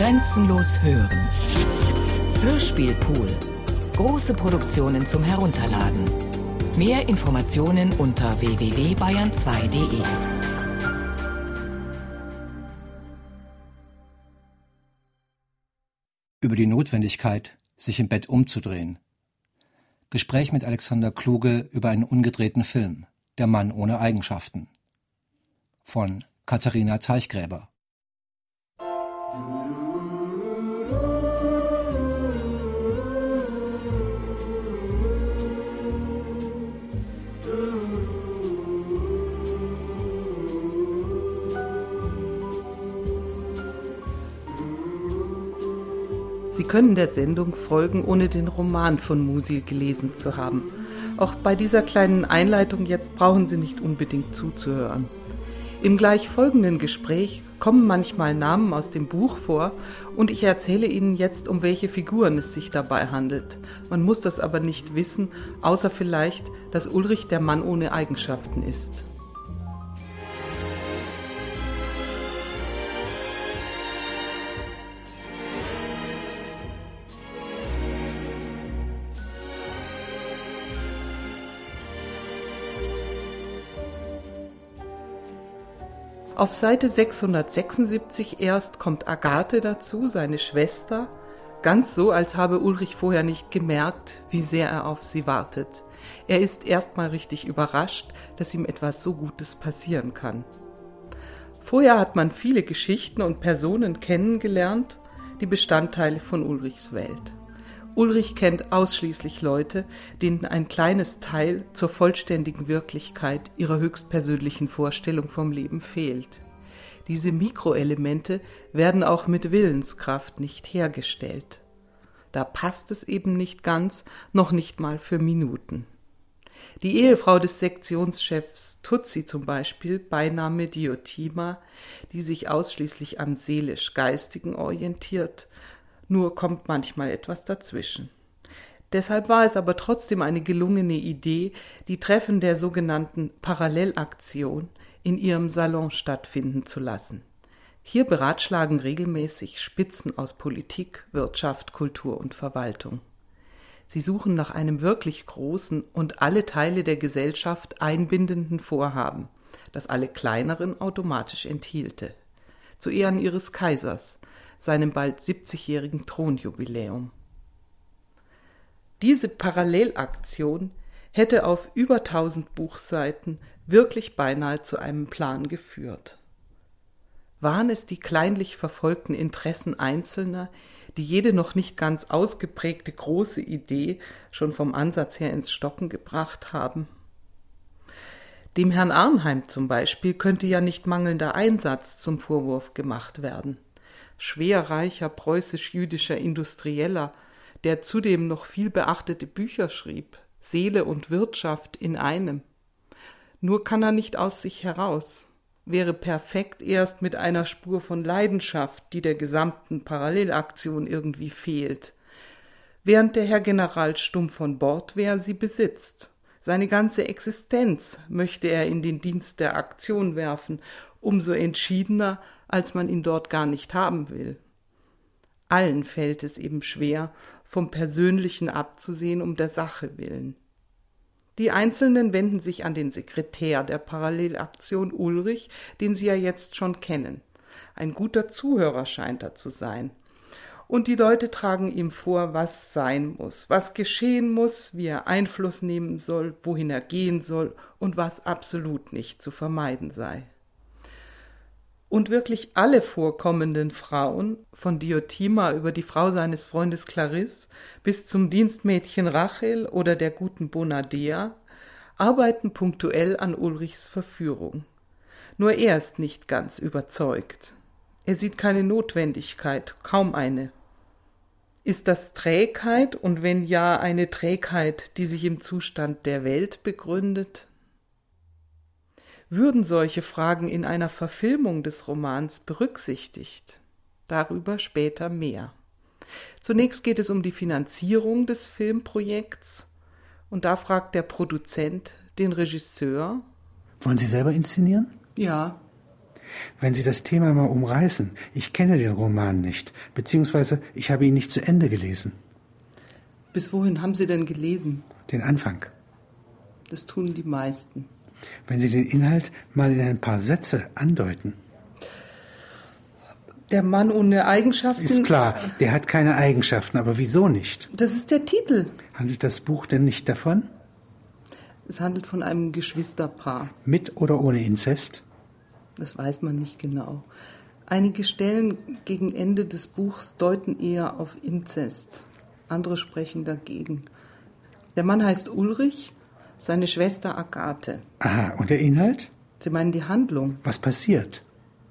Grenzenlos hören. Hörspielpool. Große Produktionen zum Herunterladen. Mehr Informationen unter www.bayern2.de. Über die Notwendigkeit, sich im Bett umzudrehen. Gespräch mit Alexander Kluge über einen ungedrehten Film, Der Mann ohne Eigenschaften. Von Katharina Teichgräber. Sie können der Sendung folgen, ohne den Roman von Musil gelesen zu haben. Auch bei dieser kleinen Einleitung jetzt brauchen Sie nicht unbedingt zuzuhören. Im gleich folgenden Gespräch kommen manchmal Namen aus dem Buch vor und ich erzähle Ihnen jetzt, um welche Figuren es sich dabei handelt. Man muss das aber nicht wissen, außer vielleicht, dass Ulrich der Mann ohne Eigenschaften ist. Auf Seite 676 erst kommt Agathe dazu, seine Schwester, ganz so, als habe Ulrich vorher nicht gemerkt, wie sehr er auf sie wartet. Er ist erstmal richtig überrascht, dass ihm etwas so Gutes passieren kann. Vorher hat man viele Geschichten und Personen kennengelernt, die Bestandteile von Ulrichs Welt. Ulrich kennt ausschließlich Leute, denen ein kleines Teil zur vollständigen Wirklichkeit ihrer höchstpersönlichen Vorstellung vom Leben fehlt. Diese Mikroelemente werden auch mit Willenskraft nicht hergestellt. Da passt es eben nicht ganz, noch nicht mal für Minuten. Die Ehefrau des Sektionschefs Tutsi zum Beispiel, Beiname Diotima, die sich ausschließlich am seelisch-geistigen orientiert, nur kommt manchmal etwas dazwischen. Deshalb war es aber trotzdem eine gelungene Idee, die Treffen der sogenannten Parallelaktion in ihrem Salon stattfinden zu lassen. Hier beratschlagen regelmäßig Spitzen aus Politik, Wirtschaft, Kultur und Verwaltung. Sie suchen nach einem wirklich großen und alle Teile der Gesellschaft einbindenden Vorhaben, das alle kleineren automatisch enthielte. Zu Ehren ihres Kaisers, seinem bald 70-jährigen Thronjubiläum. Diese Parallelaktion hätte auf über 1000 Buchseiten wirklich beinahe zu einem Plan geführt. Waren es die kleinlich verfolgten Interessen Einzelner, die jede noch nicht ganz ausgeprägte große Idee schon vom Ansatz her ins Stocken gebracht haben? Dem Herrn Arnheim zum Beispiel könnte ja nicht mangelnder Einsatz zum Vorwurf gemacht werden. Schwerreicher preußisch-jüdischer Industrieller, der zudem noch viel beachtete Bücher schrieb, Seele und Wirtschaft in einem. Nur kann er nicht aus sich heraus, wäre perfekt erst mit einer Spur von Leidenschaft, die der gesamten Parallelaktion irgendwie fehlt, während der Herr General stumm von Bordwehr sie besitzt. Seine ganze Existenz möchte er in den Dienst der Aktion werfen, umso entschiedener, als man ihn dort gar nicht haben will. Allen fällt es eben schwer, vom Persönlichen abzusehen um der Sache willen. Die Einzelnen wenden sich an den Sekretär der Parallelaktion Ulrich, den sie ja jetzt schon kennen. Ein guter Zuhörer scheint er zu sein. Und die Leute tragen ihm vor, was sein muss, was geschehen muss, wie er Einfluss nehmen soll, wohin er gehen soll und was absolut nicht zu vermeiden sei. Und wirklich alle vorkommenden Frauen, von Diotima über die Frau seines Freundes Clarisse bis zum Dienstmädchen Rachel oder der guten Bonadea, arbeiten punktuell an Ulrichs Verführung. Nur er ist nicht ganz überzeugt. Er sieht keine Notwendigkeit, kaum eine. Ist das Trägheit und wenn ja, eine Trägheit, die sich im Zustand der Welt begründet? Würden solche Fragen in einer Verfilmung des Romans berücksichtigt? Darüber später mehr. Zunächst geht es um die Finanzierung des Filmprojekts und da fragt der Produzent den Regisseur. Wollen Sie selber inszenieren? Ja. Wenn Sie das Thema mal umreißen, ich kenne den Roman nicht, beziehungsweise ich habe ihn nicht zu Ende gelesen. Bis wohin haben Sie denn gelesen? Den Anfang. Das tun die meisten. Wenn Sie den Inhalt mal in ein paar Sätze andeuten. Der Mann ohne Eigenschaften... Ist klar, der hat keine Eigenschaften, aber wieso nicht? Das ist der Titel. Handelt das Buch denn nicht davon? Es handelt von einem Geschwisterpaar. Mit oder ohne Inzest? Das weiß man nicht genau. Einige Stellen gegen Ende des Buchs deuten eher auf Inzest. Andere sprechen dagegen. Der Mann heißt Ulrich, seine Schwester Agathe. Aha, und der Inhalt? Sie meinen die Handlung? Was passiert?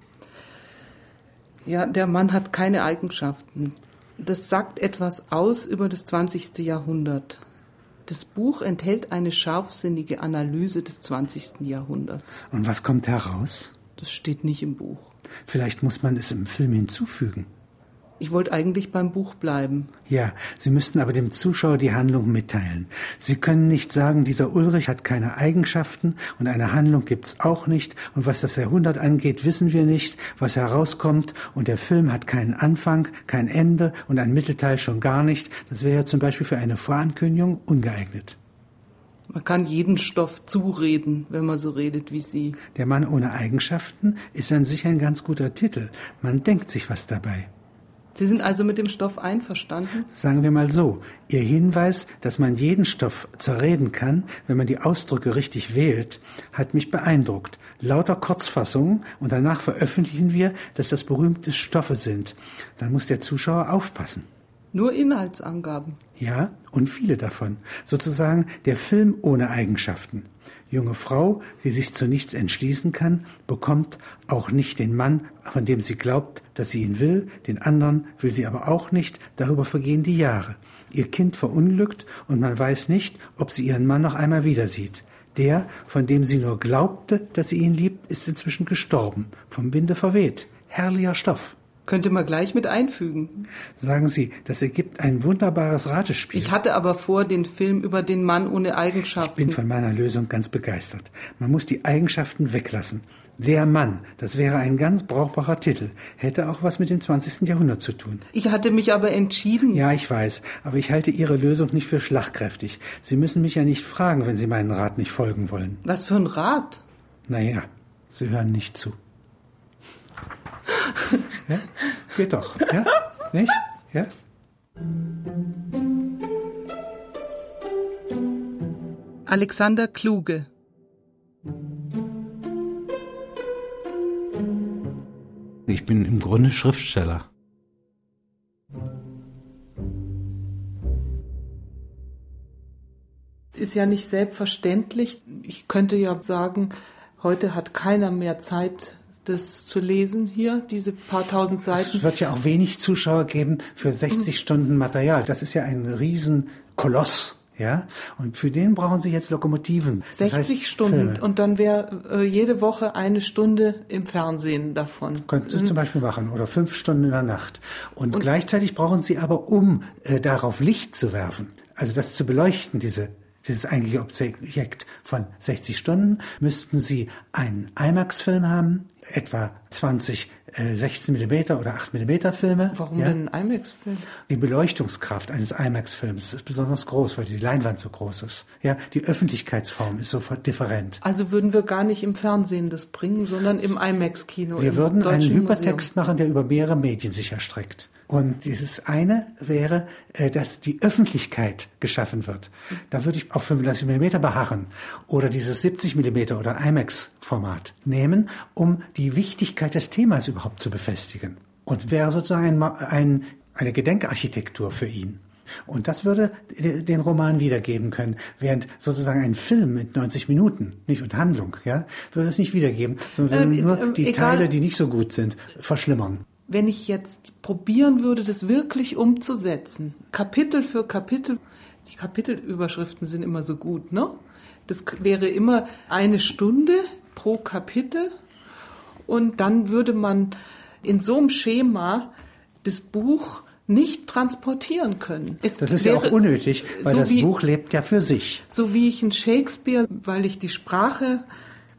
Ja, der Mann hat keine Eigenschaften. Das sagt etwas aus über das 20. Jahrhundert. Das Buch enthält eine scharfsinnige Analyse des 20. Jahrhunderts. Und was kommt heraus? Das steht nicht im Buch. Vielleicht muss man es im Film hinzufügen. Ich wollte eigentlich beim Buch bleiben. Ja, Sie müssten aber dem Zuschauer die Handlung mitteilen. Sie können nicht sagen, dieser Ulrich hat keine Eigenschaften und eine Handlung gibt's auch nicht und was das Jahrhundert angeht, wissen wir nicht, was herauskommt und der Film hat keinen Anfang, kein Ende und ein Mittelteil schon gar nicht. Das wäre ja zum Beispiel für eine Vorankündigung ungeeignet. Man kann jeden Stoff zureden, wenn man so redet wie Sie. Der Mann ohne Eigenschaften ist an sich ein ganz guter Titel. Man denkt sich was dabei. Sie sind also mit dem Stoff einverstanden? Sagen wir mal so, Ihr Hinweis, dass man jeden Stoff zerreden kann, wenn man die Ausdrücke richtig wählt, hat mich beeindruckt. Lauter Kurzfassungen und danach veröffentlichen wir, dass das berühmte Stoffe sind. Dann muss der Zuschauer aufpassen. Nur Inhaltsangaben. Ja, und viele davon. Sozusagen der Film ohne Eigenschaften. Junge Frau, die sich zu nichts entschließen kann, bekommt auch nicht den Mann, von dem sie glaubt, dass sie ihn will, den anderen will sie aber auch nicht, darüber vergehen die Jahre. Ihr Kind verunglückt und man weiß nicht, ob sie ihren Mann noch einmal wieder sieht. Der, von dem sie nur glaubte, dass sie ihn liebt, ist inzwischen gestorben, vom Winde verweht. Herrlicher Stoff. Könnte man gleich mit einfügen. Sagen Sie, das ergibt ein wunderbares Ratespiel. Ich hatte aber vor, den Film über den Mann ohne Eigenschaften... Ich bin von meiner Lösung ganz begeistert. Man muss die Eigenschaften weglassen. Der Mann, das wäre ein ganz brauchbarer Titel. Hätte auch was mit dem 20. Jahrhundert zu tun. Ich hatte mich aber entschieden. Ja, ich weiß, aber ich halte Ihre Lösung nicht für schlagkräftig. Sie müssen mich ja nicht fragen, wenn Sie meinen Rat nicht folgen wollen. Was für ein Rat? Naja, Sie hören nicht zu. Ja? Geht doch, ja? Nicht? Ja? Alexander Kluge. Ich bin im Grunde Schriftsteller. Ist ja nicht selbstverständlich. Ich könnte ja sagen, heute hat keiner mehr Zeit, das zu lesen hier, diese paar tausend Seiten. Es wird ja auch wenig Zuschauer geben für 60 Stunden Material. Das ist ja ein Riesenkoloss, ja. Und für den brauchen Sie jetzt Lokomotiven. 60 Stunden Filme. Und dann wäre jede Woche eine Stunde im Fernsehen davon. Könnten Sie zum Beispiel machen oder 5 Stunden in der Nacht. Und gleichzeitig brauchen Sie aber, um darauf Licht zu werfen, also das zu beleuchten, dieses eigentliche Objekt von 60 Stunden, müssten Sie einen IMAX-Film haben, etwa 20 16 mm oder 8 mm Filme. Warum denn ein IMAX-Film? Die Beleuchtungskraft eines IMAX-Films ist besonders groß, weil die Leinwand so groß ist. Ja, die Öffentlichkeitsform ist so different. Also würden wir gar nicht im Fernsehen das bringen, sondern im IMAX-Kino. Wir würden einen Hypertext machen, der über mehrere Medien sich erstreckt. Und dieses eine wäre, dass die Öffentlichkeit geschaffen wird. Da würde ich auf 35 mm beharren oder dieses 70 mm oder IMAX-Format nehmen, um die Wichtigkeit des Themas überhaupt zu befestigen. Und wäre sozusagen eine Gedenkarchitektur für ihn. Und das würde den Roman wiedergeben können, während sozusagen ein Film mit 90 Minuten, nicht mit Handlung, ja, würde es nicht wiedergeben, sondern nur die Teile, die nicht so gut sind, verschlimmern. Wenn ich jetzt probieren würde, das wirklich umzusetzen, Kapitel für Kapitel, die Kapitelüberschriften sind immer so gut, ne? Das wäre immer 1 Stunde pro Kapitel und dann würde man in so einem Schema das Buch nicht transportieren können. Das ist ja auch unnötig, weil das Buch lebt ja für sich. So wie ich in Shakespeare, weil ich die Sprache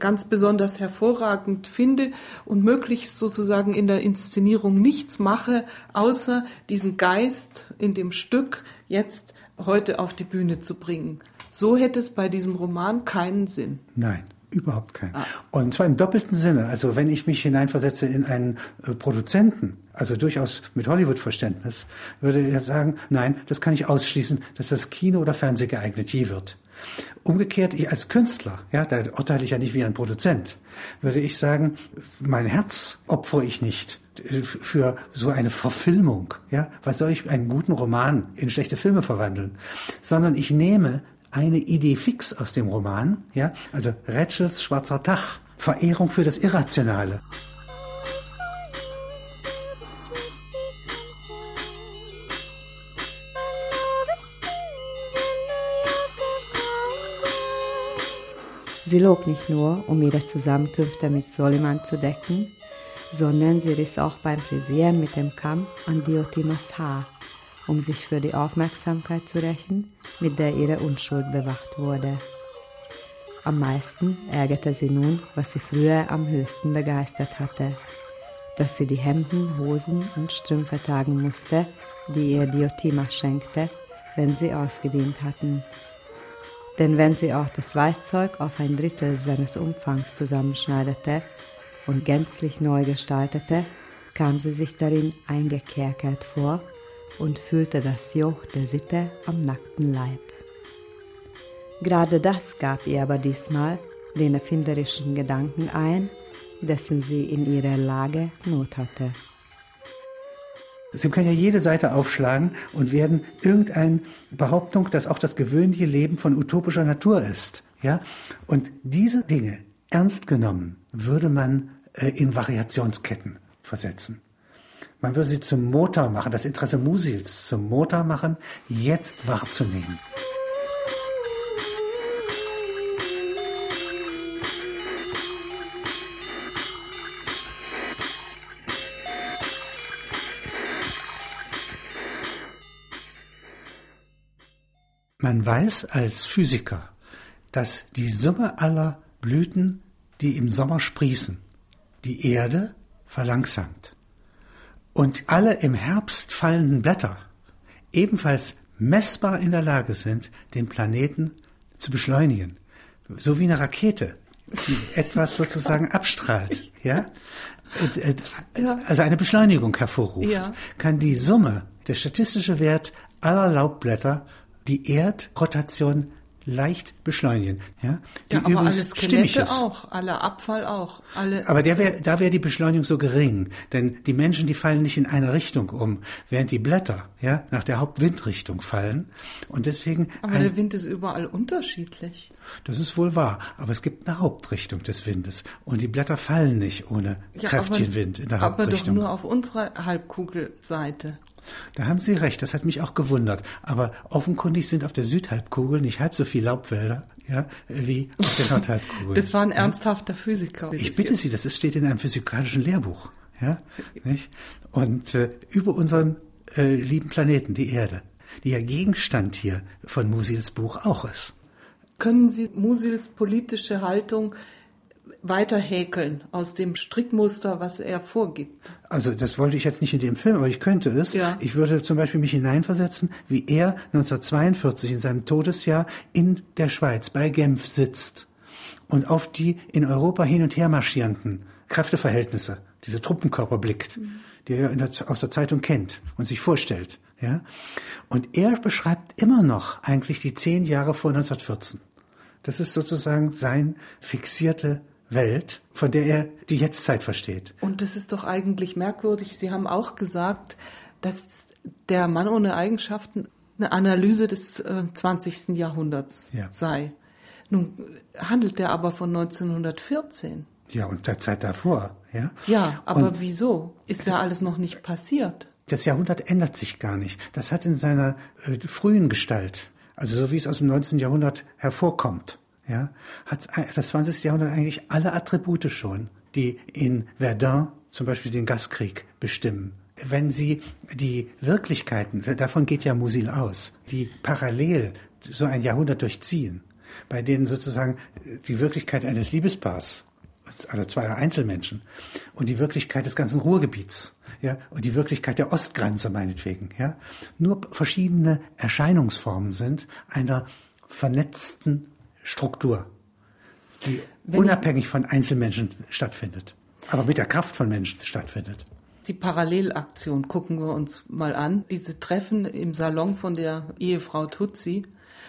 ganz besonders hervorragend finde und möglichst sozusagen in der Inszenierung nichts mache, außer diesen Geist in dem Stück jetzt heute auf die Bühne zu bringen. So hätte es bei diesem Roman keinen Sinn. Nein. Überhaupt keinen. Und zwar im doppelten Sinne. Also wenn ich mich hineinversetze in einen Produzenten, also durchaus mit Hollywood-Verständnis, würde er sagen, nein, das kann ich ausschließen, dass das Kino- oder Fernseh geeignet je wird. Umgekehrt, ich als Künstler, ja, da urteile ich ja nicht wie ein Produzent, würde ich sagen, mein Herz opfere ich nicht für so eine Verfilmung. Ja, was soll ich einen guten Roman in schlechte Filme verwandeln? Sondern ich nehme eine Idee fix aus dem Roman, ja, also Rätschels Schwarzer Tag, Verehrung für das Irrationale. Sie log nicht nur, um ihre Zusammenkünfte mit Soliman zu decken, sondern sie riss auch beim Frisieren mit dem Kamm an Diotimos Haar, um sich für die Aufmerksamkeit zu rächen, mit der ihre Unschuld bewacht wurde. Am meisten ärgerte sie nun, was sie früher am höchsten begeistert hatte, dass sie die Hemden, Hosen und Strümpfe tragen musste, die ihr Diotima schenkte, wenn sie ausgedient hatten. Denn wenn sie auch das Weißzeug auf 1/3 seines Umfangs zusammenschneidete und gänzlich neu gestaltete, kam sie sich darin eingekerkert vor und fühlte das Joch der Sitte am nackten Leib. Gerade das gab ihr aber diesmal den erfinderischen Gedanken ein, dessen sie in ihrer Lage Not hatte. Sie können ja jede Seite aufschlagen und werden irgendeine Behauptung, dass auch das gewöhnliche Leben von utopischer Natur ist. Ja? Und diese Dinge, ernst genommen, würde man in Variationsketten versetzen. Man würde sie zum Motor machen, das Interesse Musils zum Motor machen, jetzt wahrzunehmen. Man weiß als Physiker, dass die Summe aller Blüten, die im Sommer sprießen, die Erde verlangsamt. Und alle im Herbst fallenden Blätter ebenfalls messbar in der Lage sind, den Planeten zu beschleunigen. So wie eine Rakete, die etwas sozusagen abstrahlt, ja? Also eine Beschleunigung hervorruft, ja. Kann die Summe, der statistische Wert aller Laubblätter die Erdrotation leicht beschleunigen. Ja, aber alle Skelette auch, aller Abfall auch. Aber da wäre die Beschleunigung so gering, denn die Menschen, die fallen nicht in eine Richtung um, während die Blätter nach der Hauptwindrichtung fallen. Und deswegen. Aber der Wind ist überall unterschiedlich. Das ist wohl wahr, aber es gibt eine Hauptrichtung des Windes und die Blätter fallen nicht ohne kräftigen Wind in der Hauptrichtung. Aber doch nur auf unserer Halbkugelseite. Da haben Sie recht, das hat mich auch gewundert. Aber offenkundig sind auf der Südhalbkugel nicht halb so viele Laubwälder wie auf der Nordhalbkugel. Das war ein ernsthafter Physiker. Ich bitte Sie, das steht in einem physikalischen Lehrbuch. Ja, nicht? Und über unseren lieben Planeten, die Erde, die ja Gegenstand hier von Musils Buch auch ist. Können Sie Musils politische Haltung weiter häkeln aus dem Strickmuster, was er vorgibt? Also das wollte ich jetzt nicht in dem Film, aber ich könnte es. Ja. Ich würde zum Beispiel mich hineinversetzen, wie er 1942 in seinem Todesjahr in der Schweiz bei Genf sitzt und auf die in Europa hin und her marschierenden Kräfteverhältnisse, diese Truppenkörper blickt, die er aus der Zeitung kennt und sich vorstellt. Ja? Und er beschreibt immer noch eigentlich die 10 Jahre vor 1914. Das ist sozusagen sein fixierte Welt, von der er die Jetztzeit versteht. Und das ist doch eigentlich merkwürdig. Sie haben auch gesagt, dass der Mann ohne Eigenschaften eine Analyse des 20. Jahrhunderts sei. Nun handelt er aber von 1914. Ja, und der Zeit davor. Ja, aber wieso? Ist ja alles noch nicht passiert. Das Jahrhundert ändert sich gar nicht. Das hat in seiner frühen Gestalt, also so wie es aus dem 19. Jahrhundert hervorkommt, hat das 20. Jahrhundert eigentlich alle Attribute schon, die in Verdun zum Beispiel den Gaskrieg bestimmen. Wenn Sie die Wirklichkeiten, davon geht ja Musil aus, die parallel so ein Jahrhundert durchziehen, bei denen sozusagen die Wirklichkeit eines Liebespaars, also zweier Einzelmenschen, und die Wirklichkeit des ganzen Ruhrgebiets, ja, und die Wirklichkeit der Ostgrenze meinetwegen, ja, nur verschiedene Erscheinungsformen sind einer vernetzten Struktur, die unabhängig von Einzelmenschen stattfindet, aber mit der Kraft von Menschen stattfindet. Die Parallelaktion gucken wir uns mal an. Diese Treffen im Salon von der Ehefrau Tutsi,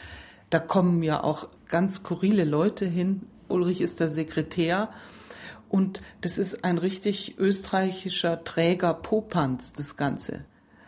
da kommen ja auch ganz skurrile Leute hin. Ulrich ist der Sekretär und das ist ein richtig österreichischer Träger Popanz, das Ganze.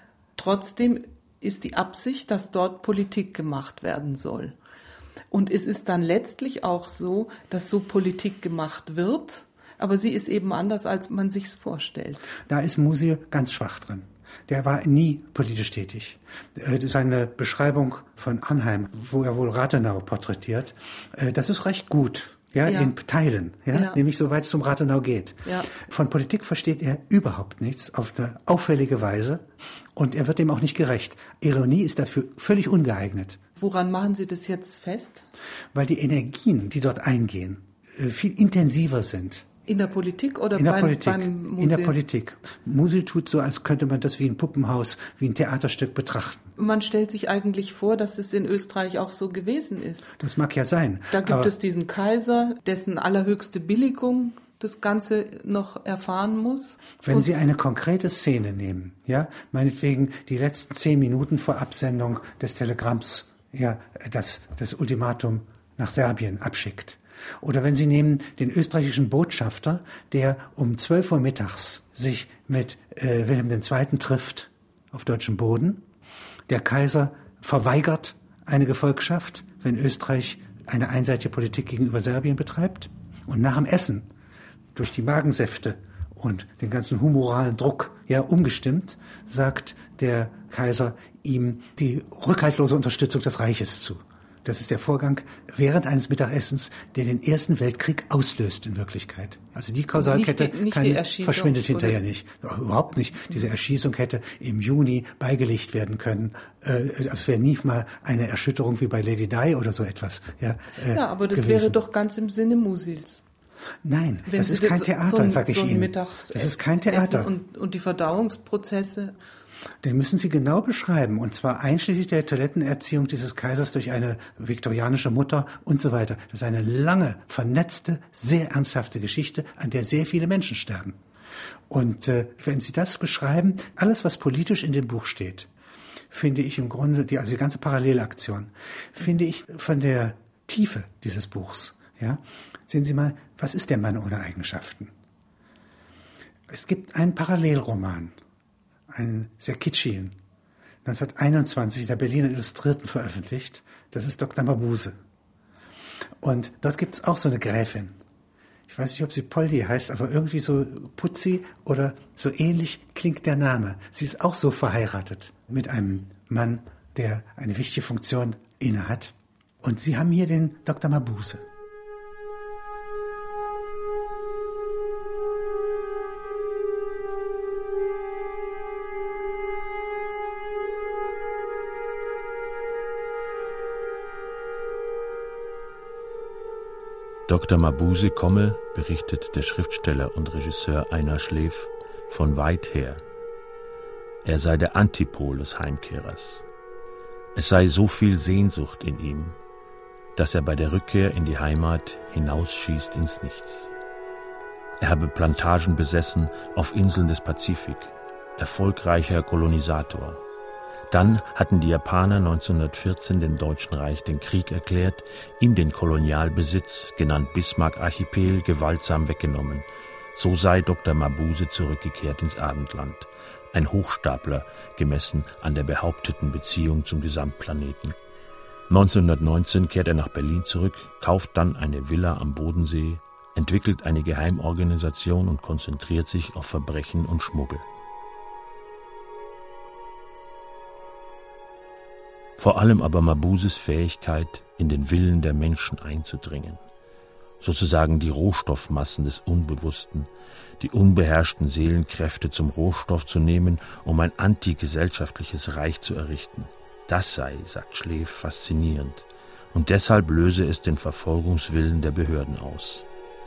Trotzdem ist die Absicht, dass dort Politik gemacht werden soll. Und es ist dann letztlich auch so, dass so Politik gemacht wird, aber sie ist eben anders, als man sich's vorstellt. Da ist Musil ganz schwach drin. Der war nie politisch tätig. Seine Beschreibung von Arnheim, wo er wohl Rathenau porträtiert, das ist recht gut. Ja, in Teilen, nämlich soweit es um Rathenau geht. Ja. Von Politik versteht er überhaupt nichts auf eine auffällige Weise und er wird dem auch nicht gerecht. Ironie ist dafür völlig ungeeignet. Woran machen Sie das jetzt fest? Weil die Energien, die dort eingehen, viel intensiver sind. In der Politik oder beim Musil? In der Politik. Musil tut so, als könnte man das wie ein Puppenhaus, wie ein Theaterstück betrachten. Man stellt sich eigentlich vor, dass es in Österreich auch so gewesen ist. Das mag ja sein. Da gibt es diesen Kaiser, dessen allerhöchste Billigung das Ganze noch erfahren muss. Wenn Sie eine konkrete Szene nehmen, ja, meinetwegen die letzten 10 Minuten vor Absendung des Telegramms, ja, das Ultimatum nach Serbien abschickt. Oder wenn Sie nehmen den österreichischen Botschafter, der um 12 Uhr mittags sich mit Wilhelm II. Trifft auf deutschem Boden. Der Kaiser verweigert eine Gefolgschaft, wenn Österreich eine einseitige Politik gegenüber Serbien betreibt. Und nach dem Essen, durch die Magensäfte und den ganzen humoralen Druck umgestimmt, sagt der Kaiser ihm die rückhaltlose Unterstützung des Reiches zu. Das ist der Vorgang während eines Mittagessens, der den Ersten Weltkrieg auslöst in Wirklichkeit. Also die Kausalkette verschwindet hinterher nicht. Überhaupt nicht. Diese Erschießung hätte im Juni beigelegt werden können. Es wäre nicht mal eine Erschütterung wie bei Lady Di oder so etwas. Ja, aber das gewesen. Wäre doch ganz im Sinne Musils. Nein, das ist kein Theater, sage ich Ihnen. Das ist kein Theater. Und die Verdauungsprozesse. Den müssen Sie genau beschreiben, und zwar einschließlich der Toilettenerziehung dieses Kaisers durch eine viktorianische Mutter und so weiter. Das ist eine lange, vernetzte, sehr ernsthafte Geschichte, an der sehr viele Menschen sterben. Und wenn Sie das beschreiben, alles, was politisch in dem Buch steht, finde ich im Grunde, die ganze Parallelaktion, finde ich von der Tiefe dieses Buchs. Ja? Sehen Sie mal, was ist der Mann ohne Eigenschaften? Es gibt einen Parallelroman, einen sehr kitschigen, 1921 in der Berliner Illustrierten veröffentlicht. Das ist Dr. Mabuse. Und dort gibt es auch so eine Gräfin. Ich weiß nicht, ob sie Poldi heißt, aber irgendwie so Putzi oder so ähnlich klingt der Name. Sie ist auch so verheiratet mit einem Mann, der eine wichtige Funktion innehat. Und Sie haben hier den Dr. Mabuse. Dr. Mabuse komme, berichtet der Schriftsteller und Regisseur Einar Schleff, von weit her. Er sei der Antipol des Heimkehrers. Es sei so viel Sehnsucht in ihm, dass er bei der Rückkehr in die Heimat hinausschießt ins Nichts. Er habe Plantagen besessen auf Inseln des Pazifik, erfolgreicher Kolonisator. Dann hatten die Japaner 1914 dem Deutschen Reich den Krieg erklärt, ihm den Kolonialbesitz, genannt Bismarck-Archipel, gewaltsam weggenommen. So sei Dr. Mabuse zurückgekehrt ins Abendland. Ein Hochstapler, gemessen an der behaupteten Beziehung zum Gesamtplaneten. 1919 kehrt er nach Berlin zurück, kauft dann eine Villa am Bodensee, entwickelt eine Geheimorganisation und konzentriert sich auf Verbrechen und Schmuggel. Vor allem aber Mabuses Fähigkeit, in den Willen der Menschen einzudringen. Sozusagen die Rohstoffmassen des Unbewussten, die unbeherrschten Seelenkräfte zum Rohstoff zu nehmen, um ein antigesellschaftliches Reich zu errichten. Das sei, sagt Schleff, faszinierend. und deshalb löse es den Verfolgungswillen der Behörden aus.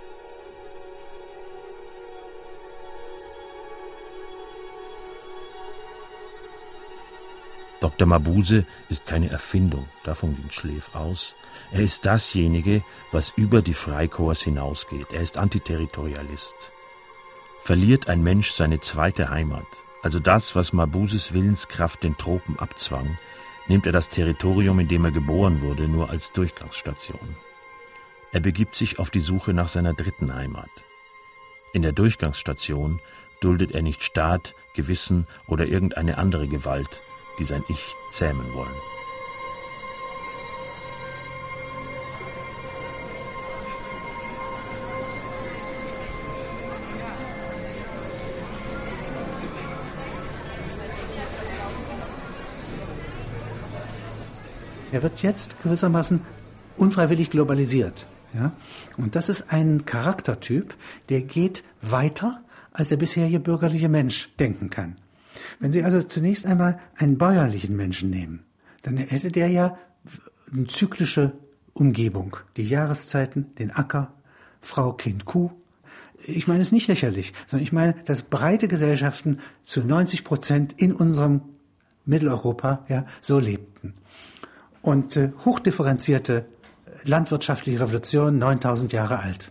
Dr. Mabuse ist keine Erfindung, davon ging Schleff aus. Er ist dasjenige, was über die Freikorps hinausgeht. Er ist Antiterritorialist. Verliert ein Mensch seine zweite Heimat, also das, was Mabuses Willenskraft den Tropen abzwang, nimmt er das Territorium, in dem er geboren wurde, nur als Durchgangsstation. Er begibt sich auf die Suche nach seiner dritten Heimat. In der Durchgangsstation duldet er nicht Staat, Gewissen oder irgendeine andere Gewalt, die sein Ich zähmen wollen. Er wird jetzt gewissermaßen unfreiwillig globalisiert. Ja? Und das ist ein Charaktertyp, der geht weiter, als der bisherige bürgerliche Mensch denken kann. Wenn Sie also zunächst einmal einen bäuerlichen Menschen nehmen, dann hätte der ja eine zyklische Umgebung, die Jahreszeiten, den Acker, Frau, Kind, Kuh. Ich meine es nicht lächerlich, sondern ich meine, dass breite Gesellschaften zu 90% in unserem Mitteleuropa so lebten. Und hochdifferenzierte landwirtschaftliche Revolution, 9000 Jahre alt.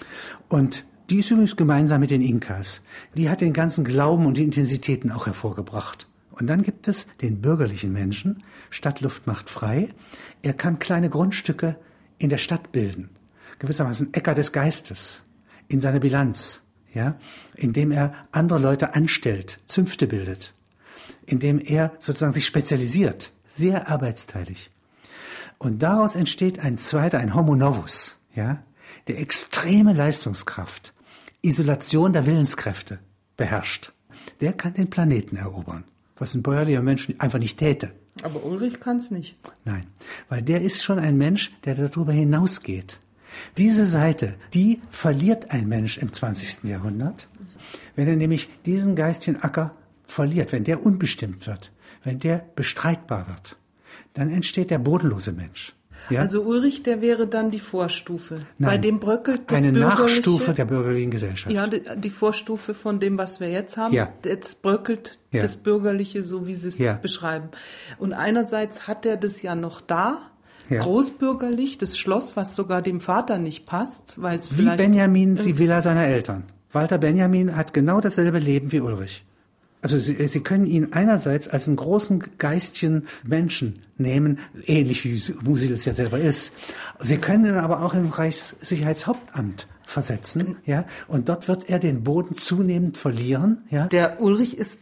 Und die ist übrigens gemeinsam mit den Inkas. Die hat den ganzen Glauben und die Intensitäten auch hervorgebracht. Und dann gibt es den bürgerlichen Menschen, Stadtluft macht frei. Er kann kleine Grundstücke in der Stadt bilden, gewissermaßen Äcker des Geistes, in seiner Bilanz, indem er andere Leute anstellt, Zünfte bildet, indem er sozusagen sich spezialisiert, sehr arbeitsteilig. Und daraus entsteht ein zweiter, ein Homo novus, der extreme Leistungskraft, Isolation der Willenskräfte beherrscht. Der kann den Planeten erobern, was ein bäuerlicher Mensch einfach nicht täte. Aber Ulrich kann es nicht. Nein, weil der ist schon ein Mensch, der darüber hinausgeht. Diese Seite, die verliert ein Mensch im 20. Jahrhundert, wenn er nämlich diesen geistigen Acker verliert, wenn der unbestimmt wird, wenn der bestreitbar wird, dann entsteht der bodenlose Mensch. Ja? Also Ulrich, der wäre dann die Vorstufe. Nein, bei dem bröckelt das eine Bürgerliche. Nachstufe der bürgerlichen Gesellschaft. Ja, die Vorstufe von dem, was wir jetzt haben. Ja. Jetzt bröckelt das Bürgerliche, so wie Sie es beschreiben. Und einerseits hat er das ja noch da, großbürgerlich, das Schloss, was sogar dem Vater nicht passt, weil es vielleicht... Wie Benjamin die Villa seiner Eltern. Walter Benjamin hat genau dasselbe Leben wie Ulrich. Also Sie können ihn einerseits als einen großen geistigen Menschen nehmen, ähnlich wie Musil es ja selber ist. Sie können ihn aber auch im Reichssicherheitshauptamt versetzen, und dort wird er den Boden zunehmend verlieren. Der Ulrich ist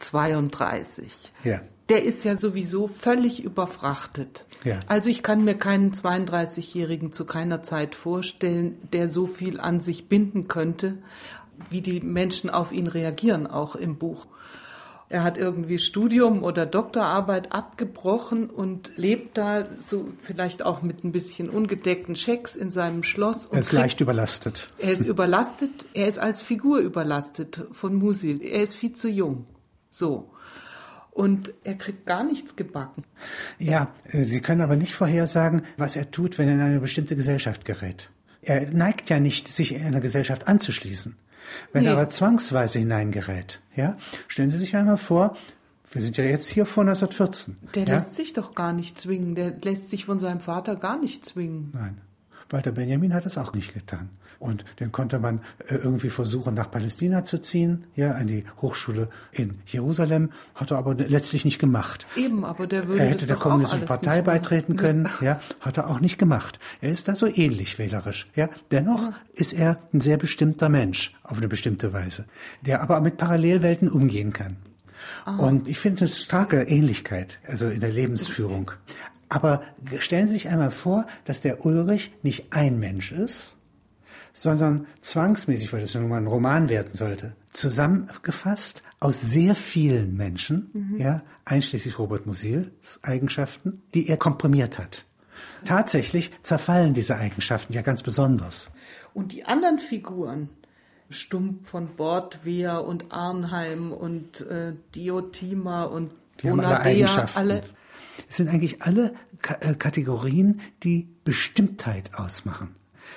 32. Ja. Der ist ja sowieso völlig überfrachtet. Ja. Also ich kann mir keinen 32-Jährigen zu keiner Zeit vorstellen, der so viel an sich binden könnte, wie die Menschen auf ihn reagieren, auch im Buch. Er hat irgendwie Studium oder Doktorarbeit abgebrochen und lebt da so vielleicht auch mit ein bisschen ungedeckten Schecks in seinem Schloss. Er ist leicht überlastet. Er ist überlastet, er ist als Figur überlastet von Musil. Er ist viel zu jung. So. Und er kriegt gar nichts gebacken. Ja, Sie können aber nicht vorhersagen, was er tut, wenn er in eine bestimmte Gesellschaft gerät. Er neigt ja nicht, sich in einer Gesellschaft anzuschließen. Wenn er aber zwangsweise hineingerät, stellen Sie sich einmal vor, wir sind ja jetzt hier vor 1914. Der lässt sich doch gar nicht zwingen, der lässt sich von seinem Vater gar nicht zwingen. Nein, Walter Benjamin hat es auch nicht getan. Und den konnte man irgendwie versuchen, nach Palästina zu ziehen, an die Hochschule in Jerusalem, hat er aber letztlich nicht gemacht. Eben, aber der würde Er hätte der Kommunistischen Partei beitreten können, hat er auch nicht gemacht. Er ist da so ähnlich wählerisch, Dennoch ist er ein sehr bestimmter Mensch, auf eine bestimmte Weise, der aber mit Parallelwelten umgehen kann. Aha. Und ich finde eine starke Ähnlichkeit, also in der Lebensführung. Aber stellen Sie sich einmal vor, dass der Ulrich nicht ein Mensch ist, sondern zwangsmäßig, weil das nun mal ein Roman werden sollte, zusammengefasst aus sehr vielen Menschen, einschließlich Robert Musils Eigenschaften, die er komprimiert hat. Tatsächlich zerfallen diese Eigenschaften ja ganz besonders. Und die anderen Figuren, Stump von Bordwehr und Arnheim und Diotima und die haben alle Eigenschaften. Es sind eigentlich alle Kategorien, die Bestimmtheit ausmachen,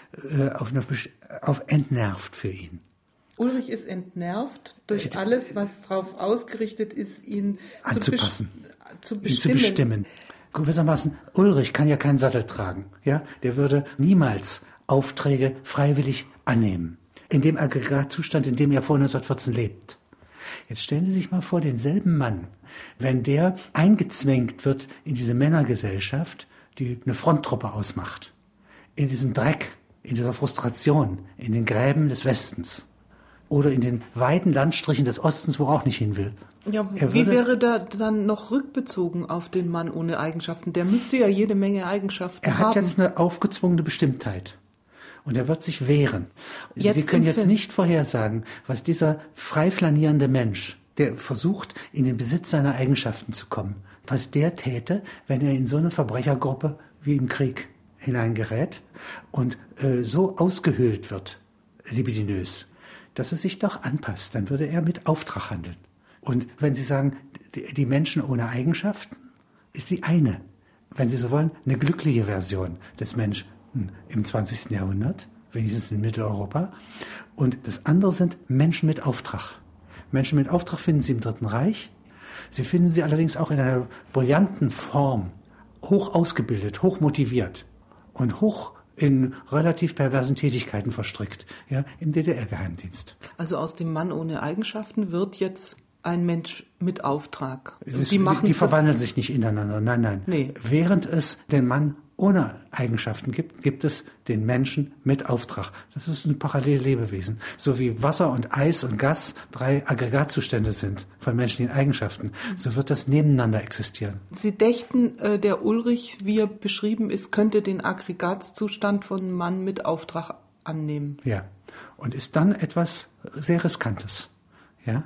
auf entnervt für ihn. Ulrich ist entnervt durch alles, was darauf ausgerichtet ist, ihn anzupassen, zu bestimmen. Gewissermaßen, Ulrich kann ja keinen Sattel tragen. Ja? Der würde niemals Aufträge freiwillig annehmen. In dem Aggregatzustand, in dem er vor 1914 lebt. Jetzt stellen Sie sich mal vor, denselben Mann, wenn der eingezwängt wird in diese Männergesellschaft, die eine Fronttruppe ausmacht, in diesem Dreck, in dieser Frustration, in den Gräben des Westens oder in den weiten Landstrichen des Ostens, wo er auch nicht hin will. Ja, wie wäre da dann noch rückbezogen auf den Mann ohne Eigenschaften? Der müsste ja jede Menge Eigenschaften haben. Er hat jetzt eine aufgezwungene Bestimmtheit. Und er wird sich wehren. Sie können jetzt nicht vorhersagen, was dieser frei flanierende Mensch, der versucht, in den Besitz seiner Eigenschaften zu kommen, was der täte, wenn er in so eine Verbrechergruppe wie im Krieg hineingerät und so ausgehöhlt wird, libidinös, dass er sich doch anpasst. Dann würde er mit Auftrag handeln. Und wenn Sie sagen, die Menschen ohne Eigenschaften, ist die eine, wenn Sie so wollen, eine glückliche Version des Menschen im 20. Jahrhundert, wenigstens in Mitteleuropa. Und das andere sind Menschen mit Auftrag. Menschen mit Auftrag finden Sie im Dritten Reich. Sie finden sie allerdings auch in einer brillanten Form, hoch ausgebildet, hoch motiviert und hoch in relativ perversen Tätigkeiten verstrickt, ja, im DDR-Geheimdienst. Also aus dem Mann ohne Eigenschaften wird jetzt ein Mensch mit Auftrag. Die verwandeln sich nicht ineinander, nein. Nee. Während es den Mann ohne Eigenschaften gibt es den Menschen mit Auftrag. Das ist ein Parallellebewesen. So wie Wasser und Eis und Gas 3 Aggregatzustände sind von menschlichen Eigenschaften, so wird das nebeneinander existieren. Sie dächten, der Ulrich, wie er beschrieben ist, könnte den Aggregatzustand von Mann mit Auftrag annehmen. Ja, und ist dann etwas sehr Riskantes. Ja?